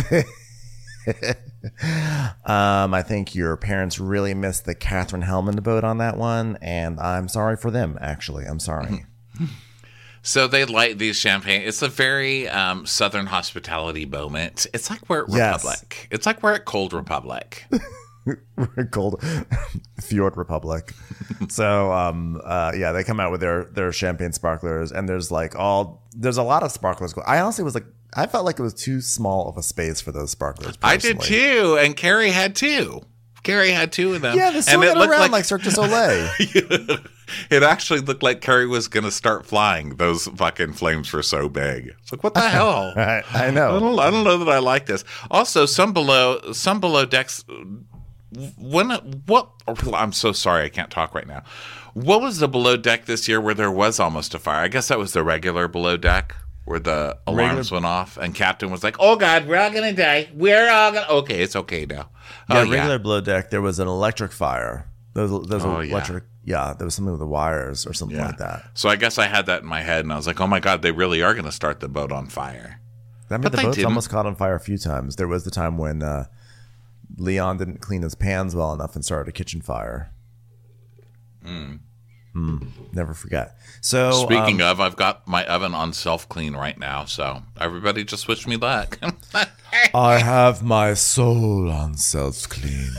um, I think your parents really missed the Catherine Hellman boat on that one, and I'm sorry for them, actually. I'm sorry. So they light these champagne. It's a very um, Southern hospitality moment. It's like we're at Yes. Republic. It's like we're at Cold Republic. Called Fjord Republic. So um uh yeah, they come out with their their champagne sparklers, and there's like all there's a lot of sparklers. I honestly was like I felt like it was too small of a space for those sparklers. I did personally. too, and Carrie had two. Carrie had two of them. Yeah, they still and get around like, Cirque du Soleil. It actually looked like Carrie was going to start flying. Those fucking flames were so big. It's like, what the hell? I, I know. I don't, I don't know that I like this. Also, some below some below decks. When what? I'm so sorry, I can't talk right now. What was the below deck this year where there was almost a fire? I guess that was the regular below deck where the alarms Regular- went off, and Captain was like, "Oh God, we're all gonna die. We're all gonna." Okay, it's okay now. Yeah, Oh, regular below deck, there was an electric fire. There was, there was Oh, an yeah. electric, yeah, there was something with the wires or something Yeah. like that. So I guess I had that in my head, and I was like, "Oh my God, they really are gonna start the boat on fire." I mean, But the they boat's didn't. almost caught on fire a few times. There was the time when uh, Leon didn't clean his pans well enough and started a kitchen fire. Hmm. Never forget. So Speaking um, of, I've got my oven on self-clean right now, so everybody just wish me luck. I have my soul on self-clean.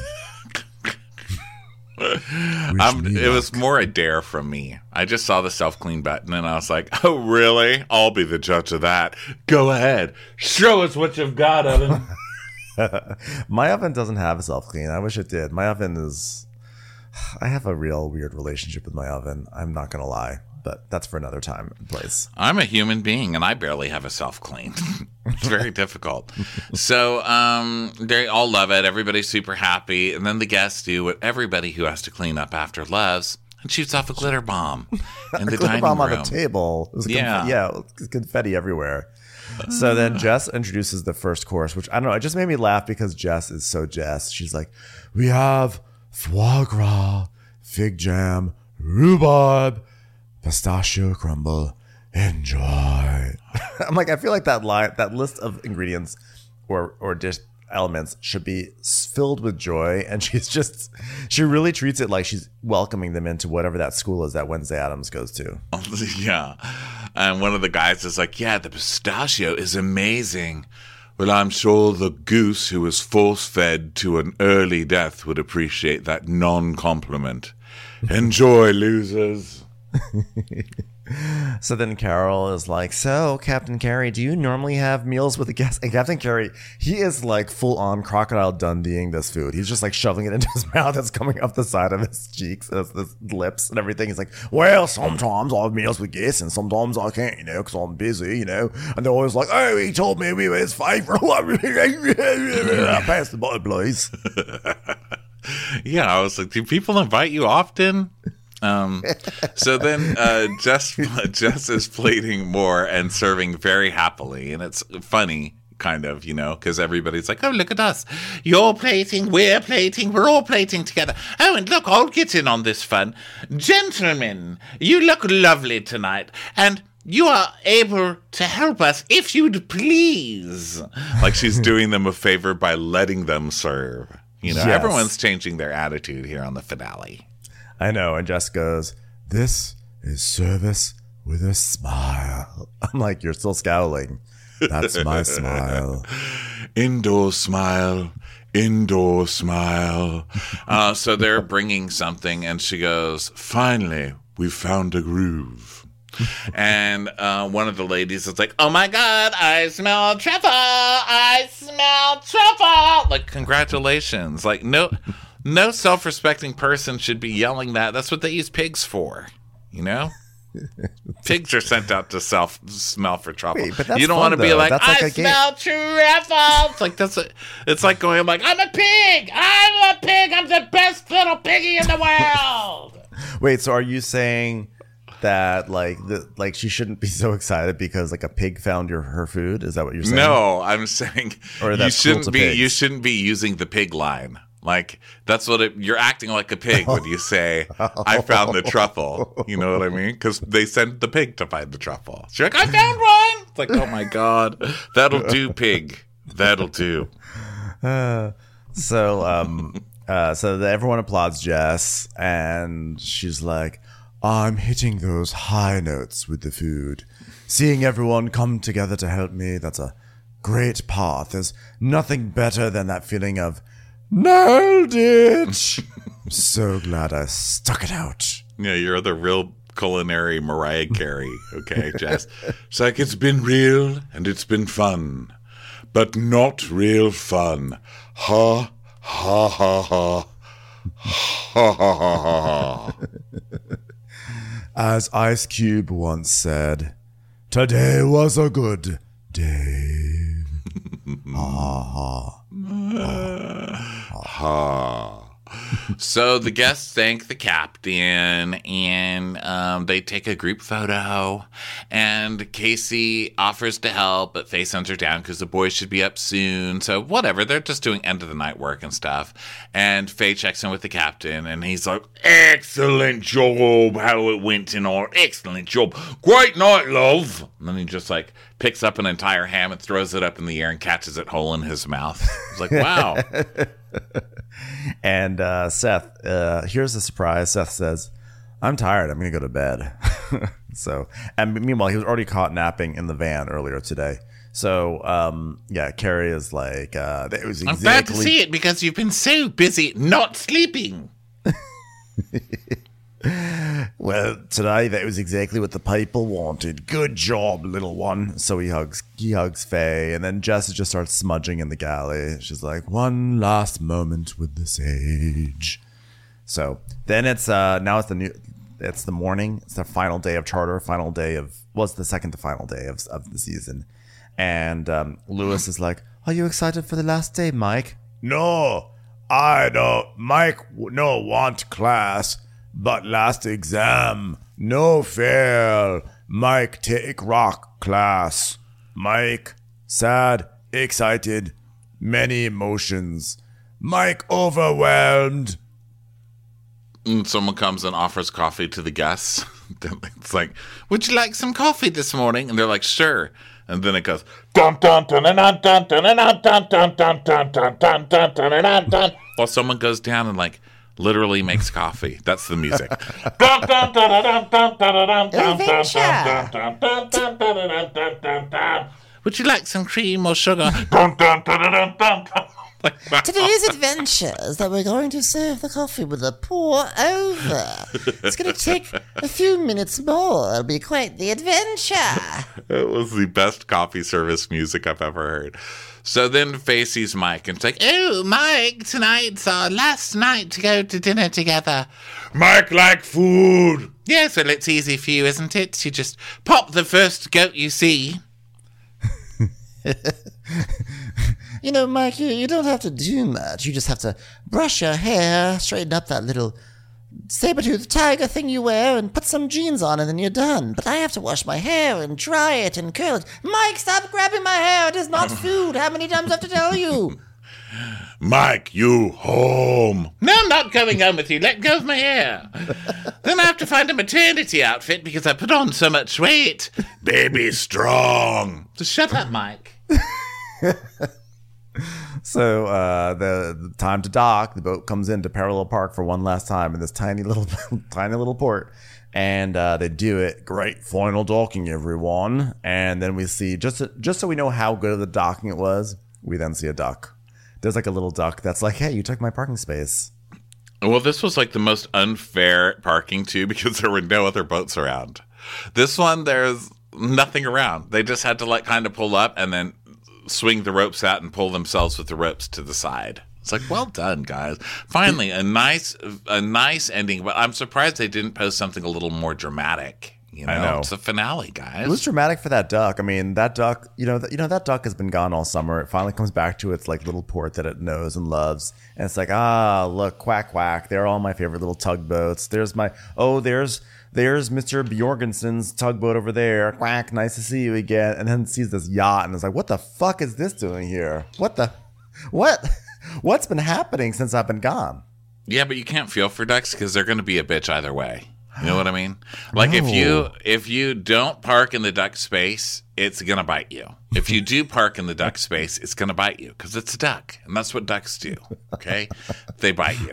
um, it was more a dare from me. I just saw the self-clean button, and I was like, oh, really? I'll be the judge of that. Go ahead. Show us what you've got, oven. My oven doesn't have a self-clean. I wish it did. My oven is... I have a real weird relationship with my oven. I'm not going to lie, but that's for another time and place. I'm a human being, and I barely have a self-clean. It's very difficult. So um, they all love it. Everybody's super happy. And then the guests do what everybody who has to clean up after loves and shoots off a glitter bomb in the glitter dining bomb room. on the table. It was Yeah. conf- yeah, confetti everywhere. So then Jess introduces the first course, which I don't know. It just made me laugh because Jess is so Jess. She's like, we have foie gras, fig jam, rhubarb, pistachio crumble. Enjoy. I'm like, I feel like that line, that list of ingredients or or dish elements should be filled with joy, and she's just, she really treats it like she's welcoming them into whatever that school is that Wednesday Addams goes to. Yeah. And one of the guys is like, yeah, the pistachio is amazing. Well, I'm sure the goose who was force-fed to an early death would appreciate that non-compliment. Enjoy, losers. So then Carol is like, so Captain Carey, do you normally have meals with the guests? And Captain Carey, he is like full on Crocodile Dundeeing this food. He's just like shoving it into his mouth. It's coming up the side of his cheeks, his, his lips and everything. He's like, well, sometimes I have meals with guests and sometimes I can't, you know, because I'm busy, you know. And they're always like, oh, he told me we were his favorite. Pass the button, please. Yeah, I was like, do people invite you often? Um, so then uh, Jess, Jess is plating more and serving very happily. And it's funny, kind of, you know, because everybody's like, oh, look at us. You're plating, we're plating, we're all plating together. Oh, and look, I'll get in on this fun. Gentlemen, you look lovely tonight. And you are able to help us if you'd please. Like she's doing them a favor by letting them serve. You know, Yes. Everyone's changing their attitude here on the finale. I know. And Jess goes, this is service with a smile. I'm like, you're still scowling. That's my smile. Indoor smile, indoor smile. Uh, so they're bringing something, and she goes, finally, we've found a groove. And uh, one of the ladies is like, oh my God, I smell truffle. I smell truffle. Like, congratulations. Like, no... No self-respecting person should be yelling that. That's what they use pigs for, you know? Pigs are sent out to self smell for trouble. Wait, but that's you don't fun, want to be though. like, That's like I a game. smell truffle. It's like that's a, it's like going like, I'm a pig. I'm a pig. I'm the best little piggy in the world. Wait, so are you saying that like the, like she shouldn't be so excited because like a pig found your her food? Is that what you're saying? No, I'm saying Or you that's cruel shouldn't to be. pigs. You shouldn't be using the pig line. Like, that's what it, you're acting like a pig when you say, I found the truffle. You know what I mean? Because they sent the pig to find the truffle. She's like, I found one. It's like, oh my God. That'll do, pig. That'll do. Uh, so um uh so the, everyone applauds Jess, and she's like, I'm hitting those high notes with the food. Seeing everyone come together to help me, that's a great part. There's nothing better than that feeling of nailed it. I'm so glad I stuck it out. Yeah, you're the real culinary Mariah Carey. Okay, Jess. It's like, it's been real and it's been fun, but not real fun. Ha, ha, ha, ha. Ha, ha, ha, ha, ha. As Ice Cube once said, today was a good day. Ah, Ha. So the guests thank the captain, and um, they take a group photo, and Casey offers to help, but Faye sends her down because the boys should be up soon. So whatever, they're just doing end of the night work and stuff. And Faye checks in with the captain, and he's like, excellent job, how it went tonight. Excellent job. Great night, love. And then he just like picks up an entire ham and throws it up in the air and catches it whole in his mouth. It's like, wow. And uh, Seth, uh, here's the surprise. Seth says, I'm tired. I'm going to go to bed. So, and meanwhile, he was already caught napping in the van earlier today. So, um, yeah, Carrie is like, uh, it was exactly. I'm glad to see it because you've been so busy not sleeping. Well, today that was exactly what the people wanted. Good job, little one. So he hugs, he hugs Faye, and then Jess just starts smudging in the galley. She's like, one last moment with the sage. So then it's uh now it's the new, it's the morning. It's the final day of charter, final day of well, it's the second to final day of of the season, and um, Lewis is like, "Are you excited for the last day, Mike?" No, I don't. Mike, no want class. But last exam, no fail. Mike take rock class. Mike, sad, excited, many emotions. Mike overwhelmed. And someone comes and offers coffee to the guests. It's like, Would you like some coffee this morning? and they're like, sure. And then it goes, dun dun dun dun dun dun dun dun dun dun dun dun dun dun dun dun dun. While someone goes down and like literally makes coffee. That's the music. Dun dun dun dun dun dun dun dun dun dun dun dun dun dun dun dun. Would you like some cream or sugar? Dun dun dun dun dun dun. Today's adventure is that we're going to serve the coffee with a pour over. It's going to take a few minutes more. It'll be quite the adventure. It was the best coffee service music I've ever heard. So then Faye sees Mike and it's like, Oh, Mike, tonight's our last night to go to dinner together. Mike like food. Yes, well, it's easy for you, isn't it? You just pop the first goat you see. You know, Mike, you, you don't have to do much. You just have to brush your hair, straighten up that little saber-toothed tiger thing you wear, and put some jeans on, and then you're done. But I have to wash my hair and dry it and curl it. Mike, stop grabbing my hair. It is not food. How many times do I have to tell you? Mike, you home. No, I'm not going home with you. Let go of my hair. Then I have to find a maternity outfit because I put on so much weight. Baby strong. So shut up, Mike. So uh, the, the time to dock, the boat comes into Parallel Park for one last time in this tiny little tiny little port, and uh, they do it. Great final docking, everyone. And then we see just just so we know how good of the docking it was. We then see a duck. There's like a little duck that's like, "Hey, you took my parking space." well, this was like the most unfair parking too because there were no other boats around. This one, there's nothing around. They just had to like kind of pull up and then swing the ropes out and pull themselves with the ropes to the side. It's like, well done, guys. Finally, a nice a nice ending, but I'm surprised they didn't post something a little more dramatic. You know, I know. It's the finale, guys. It was dramatic for that duck. I mean, that duck, you know, th- you know that duck has been gone all summer. It finally comes back to its like little port that it knows and loves, and it's like, ah, look, quack quack. They're all my favorite little tugboats. There's my oh, there's there's Mister Bjorgensen's tugboat over there. Quack, nice to see you again. And then sees this yacht and is like, what the fuck is this doing here? What the, what, what's been happening since I've been gone? Yeah, but you can't feel for ducks because they're going to be a bitch either way. You know what I mean? Like if you No. if you don't park in the duck space, it's gonna bite you. If you do park in the duck space, it's gonna bite you because it's a duck, and that's what ducks do. Okay, they bite you.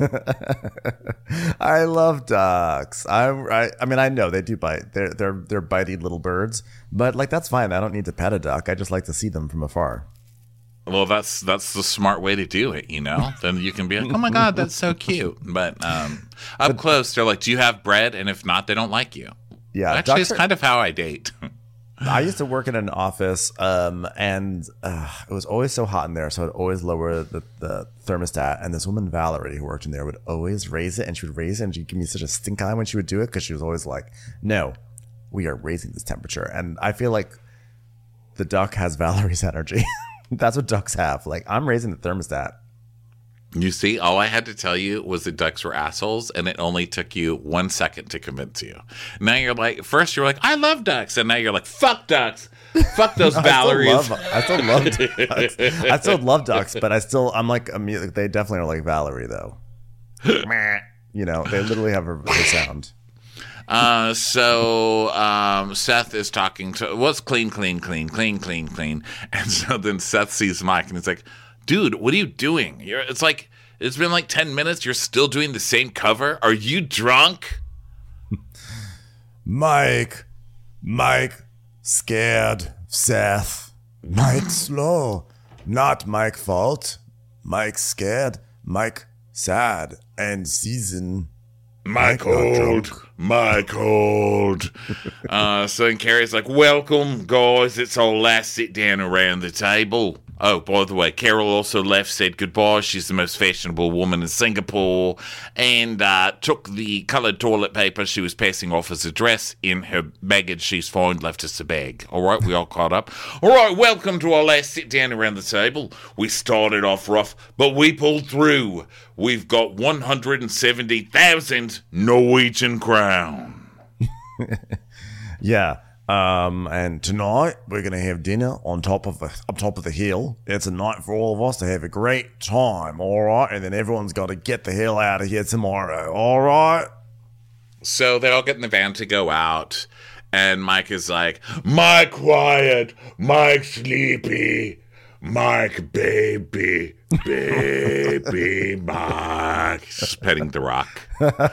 I love ducks. I, I I mean, I know they do bite. They're they're they're bitey little birds, but like that's fine. I don't need to pet a duck. I just like to see them from afar. Well, that's that's the smart way to do it, you know? Then you can be like, oh my God, that's so cute. But um, up close, they're like, do you have bread? And if not, they don't like you. Yeah, Actually, ducks it's are- kind of how I date. I used to work in an office, um, and uh, it was always so hot in there, so I'd always lower the, the thermostat. And this woman, Valerie, who worked in there, would always raise it, and she would raise it, and she'd give me such a stink eye when she would do it because she was always like, no, we are raising this temperature. And I feel like the duck has Valerie's energy. That's what ducks have. Like, I'm raising the thermostat. You see, all I had to tell you was that ducks were assholes, and it only took you one second to convince you. Now you're like, first you're like, I love ducks, and now you're like, fuck ducks, fuck those Valeries. I still love, I still love ducks. I still love ducks, but I still, I'm like, immediately, they definitely are like Valerie, though. Meh. You know, they literally have her, her sound. Uh, so um, Seth is talking to, what's clean, clean, clean, clean, clean, clean. And so then Seth sees Mike, and he's like, dude, what are you doing? You're, it's like, it's been like ten minutes. You're still doing the same cover. Are you drunk? Mike, Mike, scared, Seth. Mike slow, not Mike fault. Mike scared, Mike sad, and season. Mike old, Mike old. uh, so then Carrie's like, welcome, guys. It's our last sit down around the table. Oh, by the way, Carol also left, said goodbye. She's the most fashionable woman in Singapore, and uh, took the coloured toilet paper she was passing off as a dress in her baggage she's found, left us a bag. All right, we all caught up. All right, welcome to our last sit down around the table. We started off rough, but we pulled through. We've got one hundred seventy thousand Norwegian crown. Yeah. Um, and tonight we're gonna have dinner on top of the up top of the hill. It's a night for all of us to have a great time, all right? And then everyone's got to get the hell out of here tomorrow, all right? So they all get in the van to go out, and Mike is like, Mike quiet, Mike sleepy, Mike baby, baby Mike. Just petting the rock.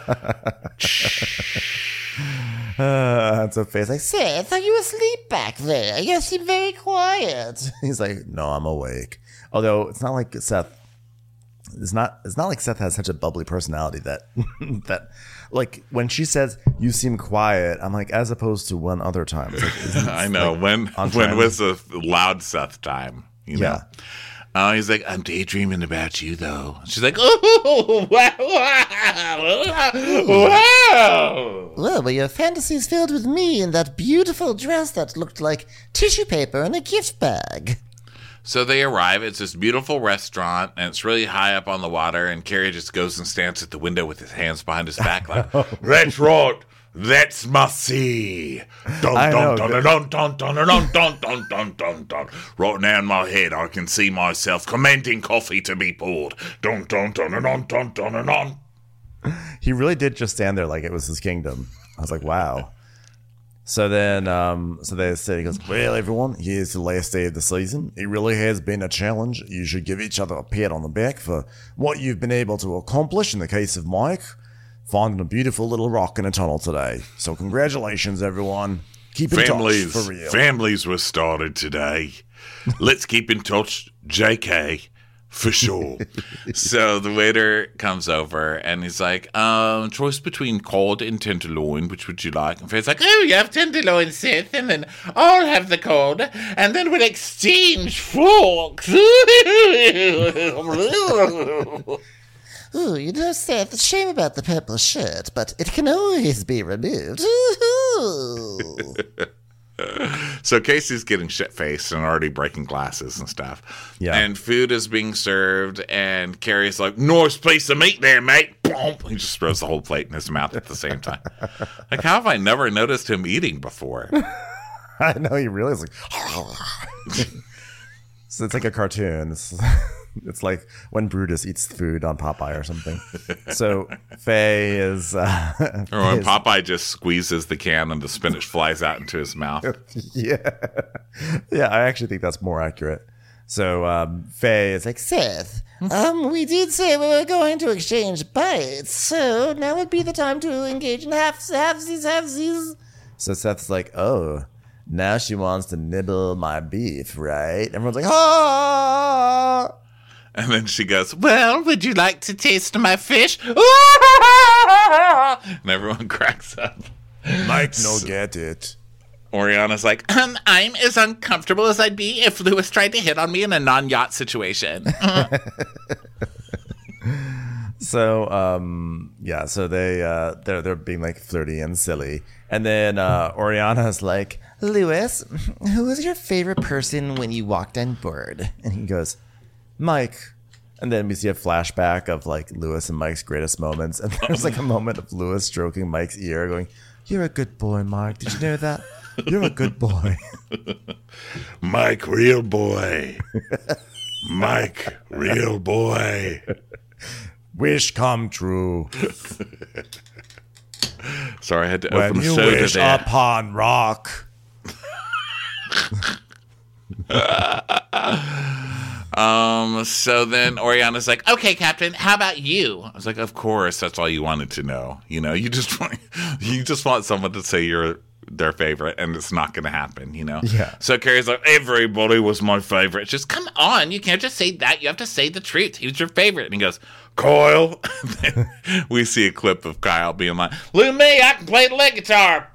Uh, so Faye's like, Seth, are you asleep back there? You seem very quiet. he's like, no, I'm awake. Although it's not like Seth. It's not. It's not like Seth has such a bubbly personality that that, like, when she says you seem quiet, I'm like, as opposed to one other time. It's like, isn't this, I know. like, when on when trend? was the loud Seth time? You know? Yeah. Uh, he's like, I'm daydreaming about you, though. She's like, oh, wow, wow, wow. Well, were your fantasies filled with me in that beautiful dress that looked like tissue paper in a gift bag? So they arrive. It's this beautiful restaurant, and it's really high up on the water, and Carrie just goes and stands at the window with his hands behind his back like, that's right. That's my sea. Dun, I dun, know. dun, dun, dun, dun, dun, dun, dun, dun, dun, dun, dun. Right now in my head, I can see myself commanding coffee to be poured. Dun, dun, dun, dun, dun, dun, dun, dun, dun. He really did just stand there like it was his kingdom. I was like, wow. So then, um, so they said, he goes, well, everyone, here's the last day of the season. It really has been a challenge. You should give each other a pat on the back for what you've been able to accomplish. In the case of Mike, finding a beautiful little rock in a tunnel today. So congratulations, everyone. Keep in Families, touch for real. families were started today. Let's keep in touch, J K, for sure. So the waiter comes over and he's like, um, choice between cod and tenderloin, which would you like? And Faye's like, oh, you have tenderloin, Seth, and then I'll have the cod, and then we'll exchange forks. Ooh, you know, Seth, it's a shame about the purple shirt, but it can always be removed. Ooh. So Casey's getting shit-faced and already breaking glasses and stuff. Yeah. And food is being served, and Carrie's like, nice piece of meat there, mate. Boom. He just throws the whole plate in his mouth at the same time. Like, how have I never noticed him eating before? I know, he really is like, so it's like a cartoon. It's, it's like when Brutus eats food on Popeye or something. So Faye is... Uh, Or when is- Popeye just squeezes the can and the spinach flies out into his mouth. Yeah. Yeah, I actually think that's more accurate. So um, Faye is like, Seth, um, we did say we were going to exchange bites, so now would be the time to engage in halves, halvesies, halvesies. so Seth's like, oh, now she wants to nibble my beef, right? Everyone's like, ah! And then she goes, well, would you like to taste my fish? And everyone cracks up. Mike no get it. Oriana's like, um, I'm as uncomfortable as I'd be if Lewis tried to hit on me in a non-yacht situation. So um yeah, so they uh they're they're being like flirty and silly. And then uh Oriana's like, Lewis, who was your favorite person when you walked on board? and he goes, Mike. And then we see a flashback of like Lewis and Mike's greatest moments. And there's like a moment of Lewis stroking Mike's ear going, you're a good boy, Mike. Did you know that? You're a good boy. Mike, real boy. Mike, real boy. Wish come true. Sorry, I had to When open the you soda wish there. upon rock. Um, Um, so then Oriana's like, okay, Captain, how about you? I was like, of course, that's all you wanted to know. You know, you just want, you just want someone to say you're their favorite, and it's not going to happen, you know? Yeah. So Carrie's like, everybody was my favorite. It's just, come on, you can't just say that. You have to say the truth. Who's your favorite? And he goes, Kyle. Then we see a clip of Kyle being like, look at me, I can play the lead guitar.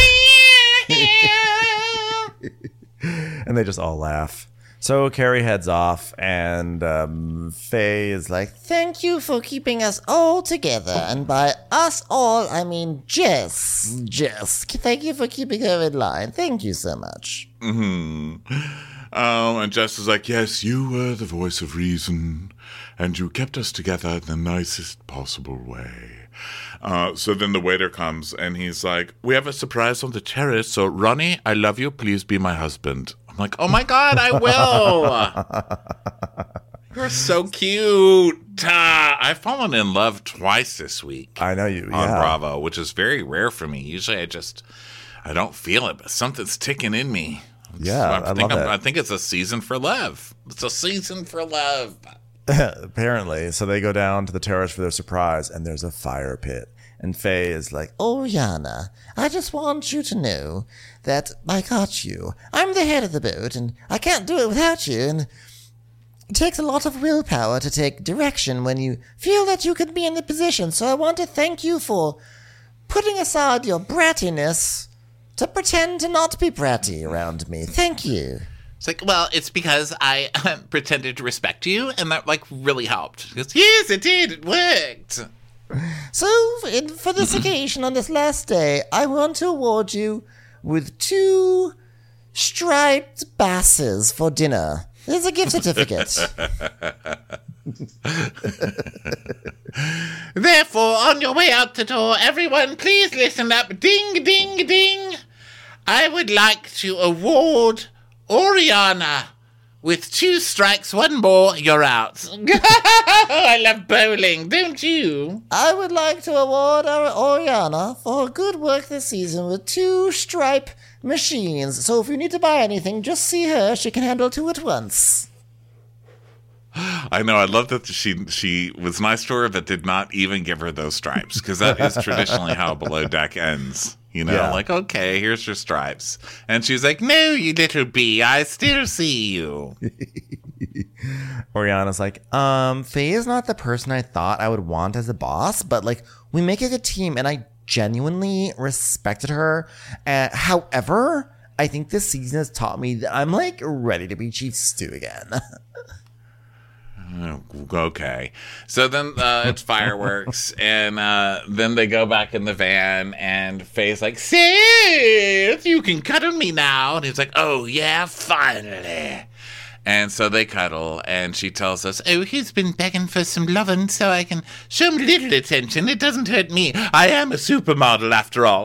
And they just all laugh. So Carrie heads off, and um, Faye is like, Thank you for keeping us all together. And by us all, I mean Jess. Jess. Thank you for keeping her in line. Thank you so much. Mm-hmm. Um, and Jess is like, yes, you were the voice of reason, and you kept us together in the nicest possible way. Uh, so then the waiter comes, and he's like, we have a surprise on the terrace, so Ronnie, I love you. Please be my husband. I'm like, oh my God, I will. You're so cute. Uh, I've fallen in love twice this week. I know you, on yeah. Bravo, which is very rare for me. Usually I just, I don't feel it, but something's ticking in me. Yeah, I, I think love I'm, it. I think it's a season for love. It's a season for love. Apparently. So they go down to the terrace for their surprise, and there's a fire pit. And Faye is like, Oriana, I just want you to know that I got you. I'm the head of the boat, and I can't do it without you. And it takes a lot of willpower to take direction when you feel that you could be in the position. So I want to thank you for putting aside your brattiness to pretend to not be bratty around me. Thank you. It's like, well, it's because I uh, pretended to respect you, and that, like, really helped. She goes, yes, it did. It worked. So, in, for this occasion, on this last day, I want to award you with two striped basses for dinner. There's a gift certificate. Therefore, on your way out the door, everyone, please listen up. Ding, ding, ding. I would like to award Oriana with two strikes, one more, you're out. I love bowling, don't you? I would like to award our Oriana for her good work this season with two stripe machines. So if you need to buy anything, just see her. She can handle two at once. I know. I love that she she was nice to her, but did not even give her those stripes, because that is traditionally how Below Deck ends. You know, Yeah. like, okay, here's your stripes. And she's like, no, you little bee, I still see you. Oriana's like, um, Faye is not the person I thought I would want as a boss, but like, we make a good team, and I genuinely respected her. Uh, however, I think this season has taught me that I'm like ready to be Chief Stew again. Okay. So then uh, it's fireworks, and uh, then they go back in the van, and Faye's like, Seth, you can cuddle me now. And he's like, oh, yeah, finally. and so they cuddle, and she tells us, Oh, he's been begging for some loving so I can show him a little attention. It doesn't hurt me. I am a supermodel after all.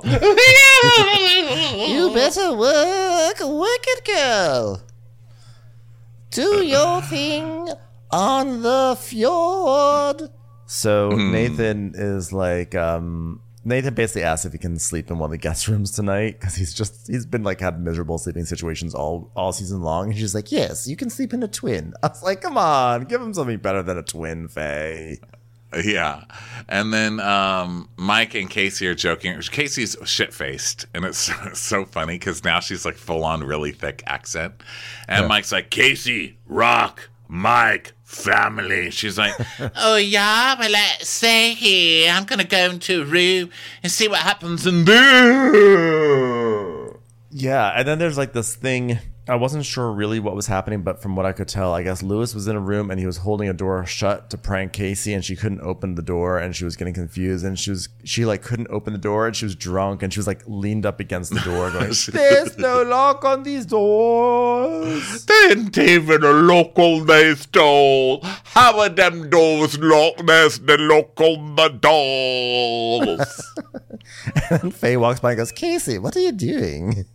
You better work. Work it, girl. Do your thing on the fjord. So Nathan is like, um, Nathan basically asks if he can sleep in one of the guest rooms tonight, because he's just he's been like had miserable sleeping situations all all season long. And she's like, yes, you can sleep in a twin. I was like, come on, give him something better than a twin, Faye. yeah. And then um, Mike and Casey are joking. Casey's shit-faced, and it's so funny, because now she's like full-on really thick accent. And Yeah. Mike's like, Casey, rock, Mike, family. She's like, Oh, yeah, well, let's stay here. I'm going to go into a room and see what happens in there. Yeah, and then there's like this thing. I wasn't sure really what was happening, but from what I could tell, I guess Lewis was in a room and he was holding a door shut to prank Casey, and she couldn't open the door, and she was getting confused, and she was she like couldn't open the door, and she was drunk, and she was like leaned up against the door going, there's no lock on these doors. Didn't even a local these doors. How are them doors locked? There's the lock on the doors. And Faye walks by and goes, Casey, what are you doing?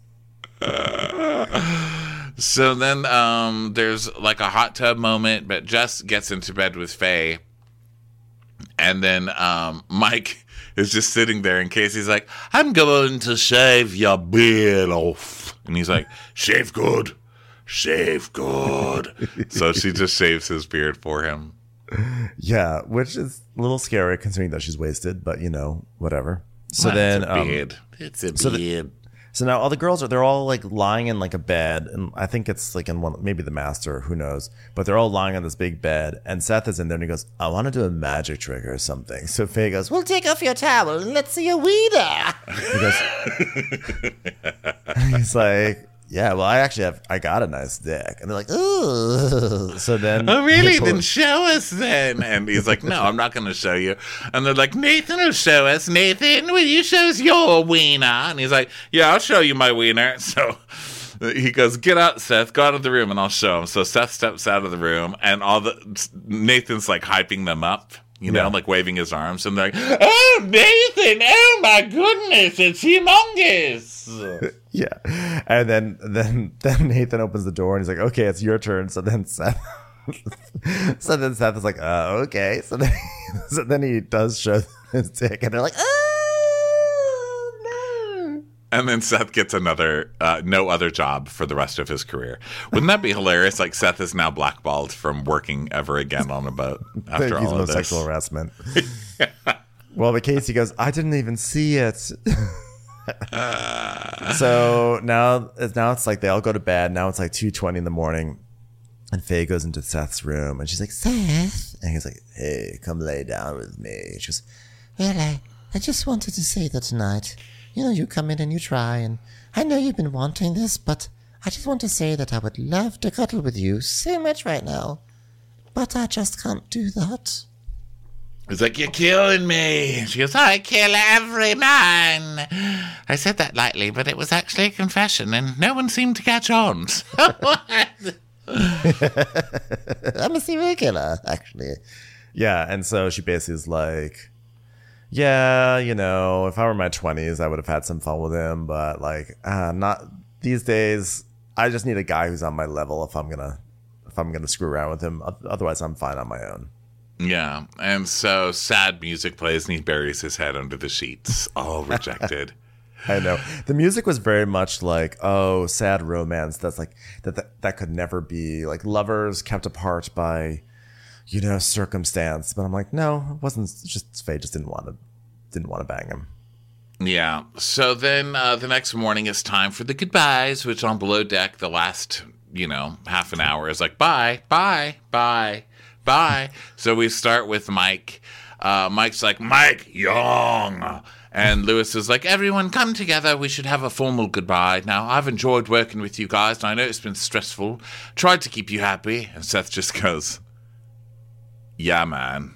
So then um, there's like a hot tub moment, but Jess gets into bed with Faye. And then um, Mike is just sitting there, and Casey's like, I'm going to shave your beard off. And he's like, shave good. shave good. So she just shaves his beard for him. Yeah, which is a little scary considering that she's wasted, but you know, whatever. So Well, then, it's a um, beard. It's a so the- beard. so now all the girls are they're all like lying in like a bed, and I think it's like in one, maybe the master, who knows? But they're all lying on this big bed, and Seth is in there, and he goes, "I want to do a magic trick or something." So Faye goes, "Well, We'll take off your towel and let's see your wiener. he goes, he's like, yeah, well, I actually have, I got a nice dick, and they're like, ooh. So then, Oh, really? they pull- Then show us then. And he's like, no, I'm not going to show you. And they're like, Nathan will show us. Nathan, will you show us your wiener? And he's like, yeah, I'll show you my wiener. So he goes, get out, Seth. Go out of the room and I'll show him. So Seth steps out of the room and all the Nathan's like hyping them up. You know, Yeah. like waving his arms. And they're like, oh, Nathan, oh my goodness, it's humongous. yeah, and then then then Nathan opens the door, and he's like, okay, it's your turn. So then Seth, so then Seth is like, uh, okay. So then so then he does show his dick, and they're like, oh no. And then Seth gets another, uh, no other job for the rest of his career. Wouldn't that be hilarious? Like Seth is now blackballed from working ever again on a boat after He's all no of this. sexual harassment. Well, but Casey goes, I didn't even see it. So now, it's now it's like they all go to bed. Now it's like two twenty in the morning, and Faye goes into Seth's room, and she's like, Seth, and he's like, hey, come lay down with me. She goes, Well, I, I just wanted to say that tonight, you know, you come in and you try, and I know you've been wanting this, but I just want to say that I would love to cuddle with you so much right now, but I just can't do that. He's like, you're killing me. She goes, I kill every man. I said that lightly, but it was actually a confession, and no one seemed to catch on. I'm a serial killer, actually. yeah. And so she basically is like, yeah, you know, if I were in my twenties, I would have had some fun with him, but like, uh, not these days. I just need a guy who's on my level if I'm gonna if I'm gonna screw around with him. Otherwise, I'm fine on my own. Yeah, and so sad music plays, and he buries his head under the sheets, all rejected. I know the music was very much like, oh, sad romance. That's like that, that that could never be like lovers kept apart by, you know, circumstance. But I'm like, no, it wasn't. Just Faye just didn't want to didn't want to bang him. Yeah, so then uh, the next morning it's time for the goodbyes, which on Below Deck, the last, you know, half an hour is like, bye, bye, bye, bye. So we start with Mike. Uh, Mike's like, Mike Young. And Lewis is like, everyone come together. We should have a formal goodbye. Now, I've enjoyed working with you guys, and I know it's been stressful. Tried to keep you happy. And Seth just goes, yeah, man.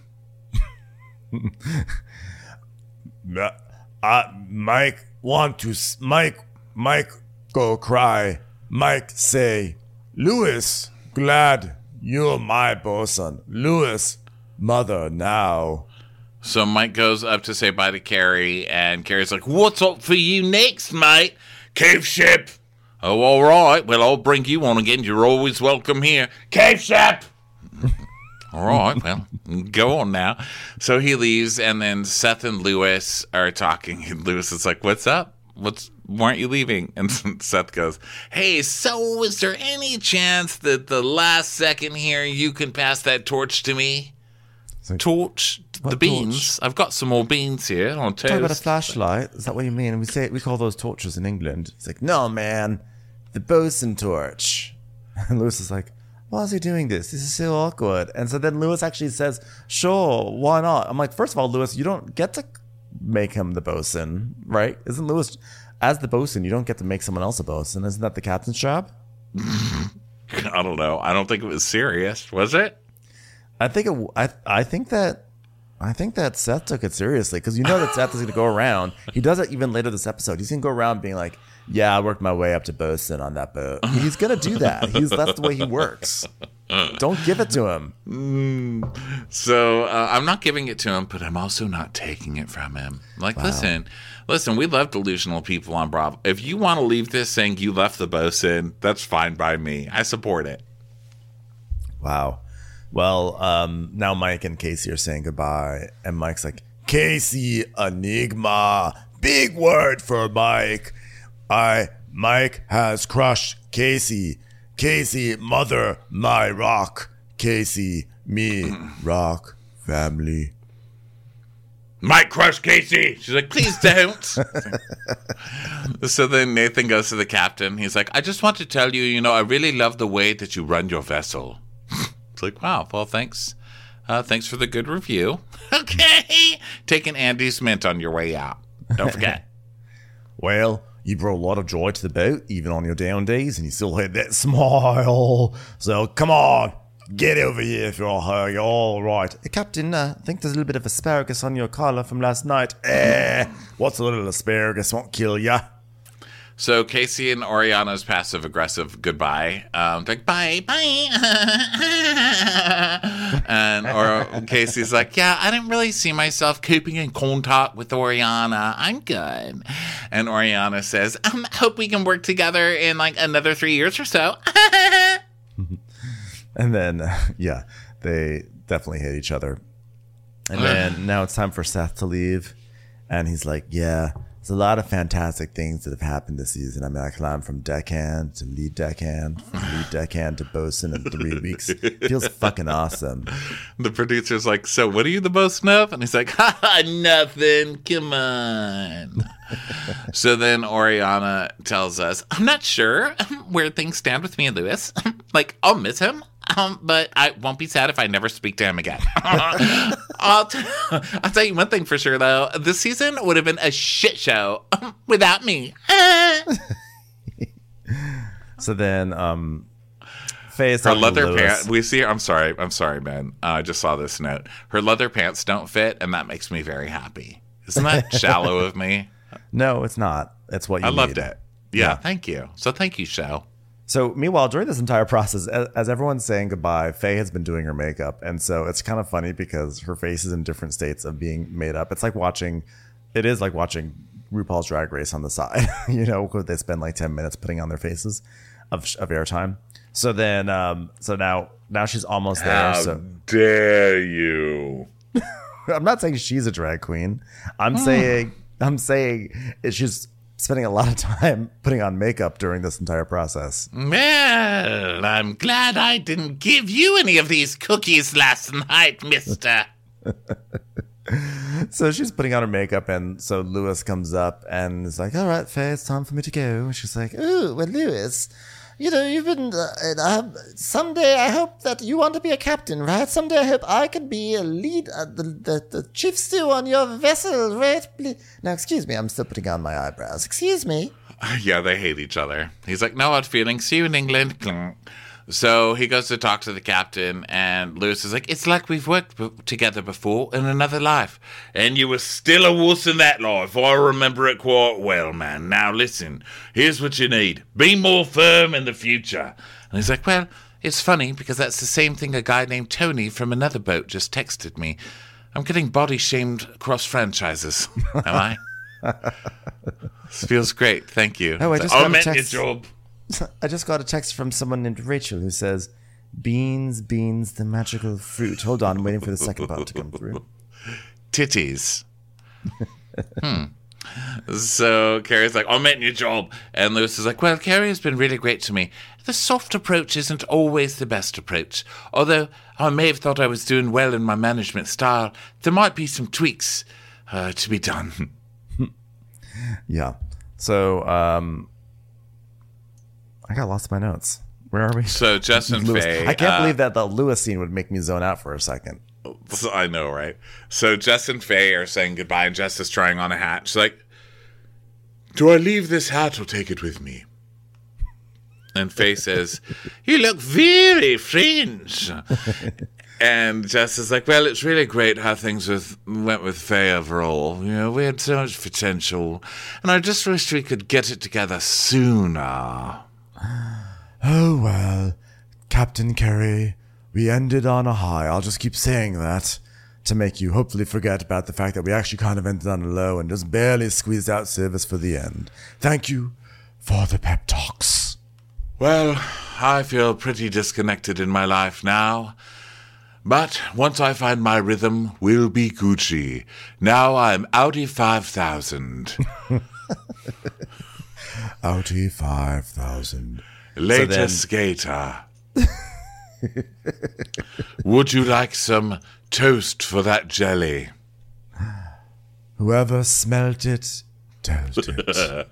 Uh, Mike want to s- Mike Mike go cry. Mike say, Lewis, glad you're my bosun. Lewis, mother now. So Mike goes up to say bye to Carrie, and Carrie's like, what's up for you next, mate? Cave ship. Oh, all right. Well, I'll bring you on again. You're always welcome here. Cave ship. All right, well, go on now. So he leaves, and then Seth and Lewis are talking. And Lewis is like, what's up? What's, why aren't you leaving? And Seth goes, hey, so is there any chance that the last second here you can pass that torch to me? like, Torch? The what beans? I've got some more beans here on toast. Talk about a flashlight. Is that what you mean? We say we call those torches in England. It's like, no, man, the bosun torch. And Lewis is like, why is he doing this? This is so awkward. And so then Lewis actually says, sure, why not? I'm like, first of all, Lewis, you don't get to make him the bosun, right? Isn't Lewis, as the bosun, you don't get to make someone else a bosun? Isn't that the captain's job? I don't know. I don't think it was serious. Was it? I think it, I I think that I think that Seth took it seriously, because you know that Seth is going to go around. He does it even later this episode. He's going to go around being like, yeah, I worked my way up to bosun on that boat. He's going to do that. He's that's the way he works. Don't give it to him. Mm. So uh, I'm not giving it to him, but I'm also not taking it from him. Like, wow. listen, listen, we love delusional people on Bravo. If you want to leave this saying you left the bosun, that's fine by me. I support it. Wow. Well, um, now Mike and Casey are saying goodbye, and Mike's like, Casey, enigma, big word for Mike. I Mike has crushed Casey. Casey, mother, my rock. Casey, me, rock, family. Might crush Casey. She's like, please don't. So then Nathan goes to the captain. He's like, I just want to tell you, you know, I really love the way that you run your vessel. It's like, wow, well, thanks. Uh, thanks for the good review. Okay. Taking Andy's mint on your way out. Don't forget. Well, you brought a lot of joy to the boat, even on your down days, and you still had that smile. So come on, get over here if you're all, you're all right. Hey, Captain, uh, I think there's a little bit of asparagus on your collar from last night. Eh, what's a little asparagus? Won't kill ya. So Casey and Oriana's passive-aggressive goodbye. Um, like, bye, bye. And or Casey's like, yeah, I didn't really see myself keeping in contact with Oriana. I'm good. And Oriana says, I um, hope we can work together in like another three years or so. And then, uh, yeah, they definitely hate each other. And then now it's time for Seth to leave. And he's like, yeah. There's a lot of fantastic things that have happened this season. I mean, I climbed from deckhand to lead deckhand, from lead deckhand to bosun in three weeks. It feels fucking awesome. The producer's like, so what are you the bosun of? And he's like, ha ha, nothing. Come on. So then Oriana tells us, I'm not sure where things stand with me and Lewis. Like, I'll miss him. Um, but I won't be sad if I never speak to him again. I'll, t- I'll tell you one thing for sure, though. This season would have been a shit show without me. So then, um, Faye is her talking to leather Lewis. pants. We see. I'm sorry. I'm sorry, man. Uh, I just saw this note. Her leather pants don't fit, and that makes me very happy. Isn't that shallow of me? No, it's not. It's what you I need. loved it. Yeah, Yeah. Thank you. So thank you, show. So meanwhile, during this entire process, as, as everyone's saying goodbye, Faye has been doing her makeup. And so it's kind of funny because her face is in different states of being made up. It's like watching, it is like watching RuPaul's Drag Race on the side, you know, where they spend like ten minutes putting on their faces of, of airtime. So then, um, so now, now she's almost there. How So dare you? I'm not saying she's a drag queen. I'm saying, I'm saying she's spending a lot of time putting on makeup during this entire process. Well, I'm glad I didn't give you any of these cookies last night, mister. So she's putting on her makeup, and so Lewis comes up and is like, all right, Faye, it's time for me to go. She's like, Ooh, well, Lewis, you know, you've been. Uh, uh, someday I hope that you want to be a captain, right? Someday I hope I can be a lead, uh, the, the the chief stew on your vessel, right? Ple- Now, excuse me, I'm still putting on my eyebrows. Excuse me. Yeah, they hate each other. He's like, no hard feelings. See you in England. So he goes to talk to the captain, and Lewis is like, it's like we've worked b- together before in another life. And you were still a wuss in that life. I remember it quite well, man. Now listen, here's what you need. Be more firm in the future. And he's like, well, it's funny because that's the same thing a guy named Tony from another boat just texted me. I'm getting body shamed across franchises. Am I? This feels great. Thank you. oh, I just I got a meant your text. job. I just got a text from someone named Rachel who says, beans, beans, the magical fruit. Hold on, I'm waiting for the second part to come through. Titties. hmm. So Carrie's like, I meant your job. And Lewis is like, well, Carrie has been really great to me. The soft approach isn't always the best approach. Although I may have thought I was doing well in my management style, there might be some tweaks uh, to be done. Yeah. So, um, I got lost in my notes. Where are we? So Jess and Lewis. Faye. I can't uh, believe that the Lewis scene would make me zone out for a second. I know, right? So Jess and Faye are saying goodbye, and Jess is trying on a hat. She's like, do I leave this hat or take it with me? And Faye says, you look very French. And Jess is like, well, it's really great how things with, went with Faye overall. You know, we had so much potential, and I just wish we could get it together sooner. Oh, well, Captain Carey, we ended on a high. I'll just keep saying that to make you hopefully forget about the fact that we actually kind of ended on a low and just barely squeezed out service for the end. Thank you for the pep talks. Well, I feel pretty disconnected in my life now. But once I find my rhythm, we'll be Gucci. Now I'm Audi five thousand. Audi five thousand. Later, then- skater. Would you like some toast for that jelly? Whoever smelt it, toast it.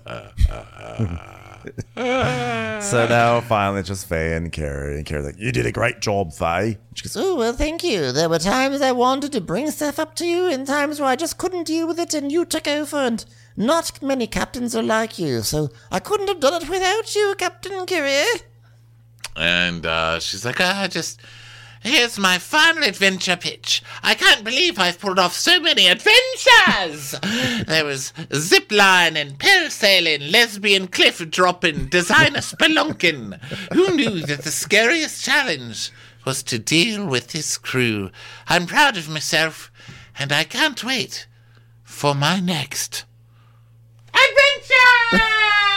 So now finally it's just Faye and Carrie. And Carrie's like, you did a great job, Faye. She goes, Oh, well, thank you. There were times I wanted to bring stuff up to you and times where I just couldn't deal with it and you took over, and not many captains are like you, so I couldn't have done it without you, Captain Carrie. And uh, she's like, ah, just, here's my final adventure pitch. I can't believe I've pulled off so many adventures. There was zip line and parasailing, lesbian cliff dropping, designer spelunking. Who knew that the scariest challenge was to deal with this crew? I'm proud of myself, and I can't wait for my next adventure.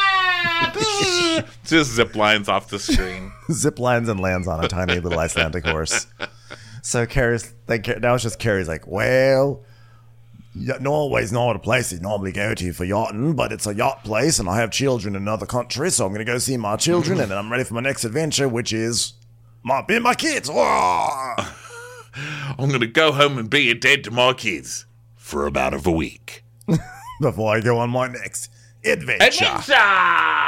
Just zip lines off the screen. zip lines and lands on a tiny little Icelandic horse. So Carrie's like, now it's just Carrie's like, well, Norway's not a place you normally go to for yachting, but it's a yacht place, and I have children in another country, so I'm going to go see my children, and then I'm ready for my next adventure, which is my be my kids. I'm going to go home and be a dad to my kids for about of a week. Before I go on my next adventure. Adventure!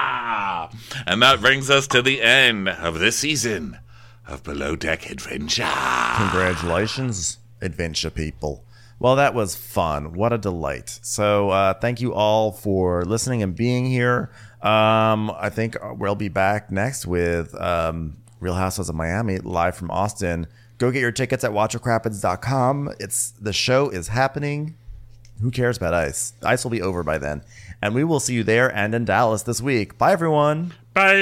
And that brings us to the end of this season of Below Deck Adventure. Congratulations, adventure people. Well, that was fun. What a delight. So uh, thank you all for listening and being here. Um, I think we'll be back next with um, Real Housewives of Miami, live from Austin. Go get your tickets at watch rapids dot com. It's the show is happening. Who cares about ice? Ice will be over by then. And we will see you there and in Dallas this week. Bye, everyone.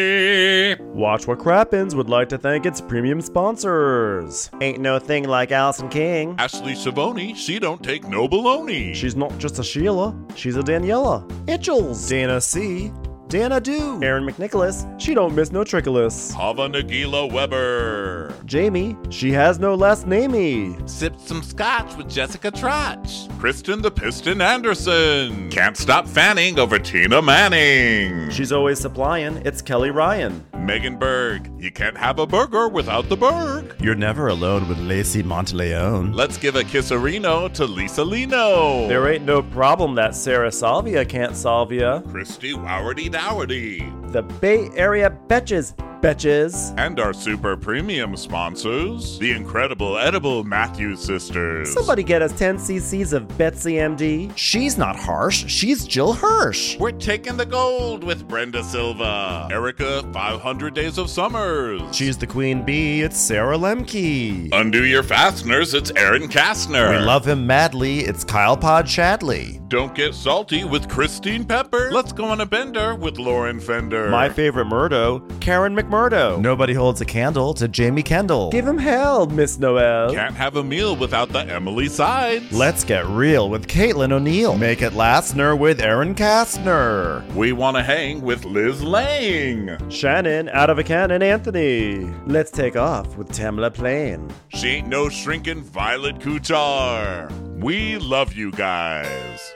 Bye! Watch What Crappens would like to thank its premium sponsors. Ain't no thing like Allison King. Ashley Savoni, she don't take no baloney. She's not just a Sheila, she's a Daniela. Itchels. Dana C. Dana Do. Aaron McNicholas, she don't miss no trickolas. Hava Nagila Weber. Jamie, she has no last namey. Sipped some scotch with Jessica Trotch. Kristen the Piston Anderson. Can't stop fanning over Tina Manning. She's always supplying, it's Kelly Ryan. Megan Berg. You can't have a burger without the Berg. You're never alone with Lacey Monteleone. Let's give a kisserino to Lisa Lino. There ain't no problem that Sarah Salvia can't solve ya. Christy Wowardy Dowardy. The Bay Area Betches, Betches. And our super premium sponsors, the incredible edible Matthews sisters. Somebody get us ten cc's of Betsy M D. She's not harsh. She's Jill Hirsch. We're taking the gold with Brenda Silva. Erica, five hundred Days of Summers. She's the queen bee. It's Sarah Lemke. Undo your fasteners. It's Aaron Kastner. We love him madly. It's Kyle Pod Shadley. Don't get salty with Christine Pepper. Let's go on a bender with Lauren Fender. My favorite Murdo, Karen McMurdo. Nobody holds a candle to Jamie Kendall. Give him hell, Miss Noel. Can't have a meal without the Emily Sides. Let's get real with Caitlin O'Neill. Make it lastner with Aaron Kastner. We want to hang with Liz Lang. Shannon, out of a cannon, Anthony. Let's take off with Tamla Plain. She ain't no shrinking Violet Kuchar. We love you guys.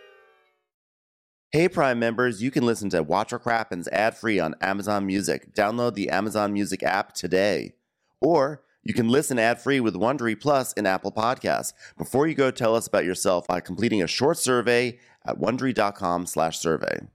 Hey Prime members, you can listen to Watch What Crappens ad-free on Amazon Music. Download the Amazon Music app today. Or you can listen ad-free with Wondery Plus in Apple Podcasts. Before you go, tell us about yourself by completing a short survey at wondery dot com slash survey.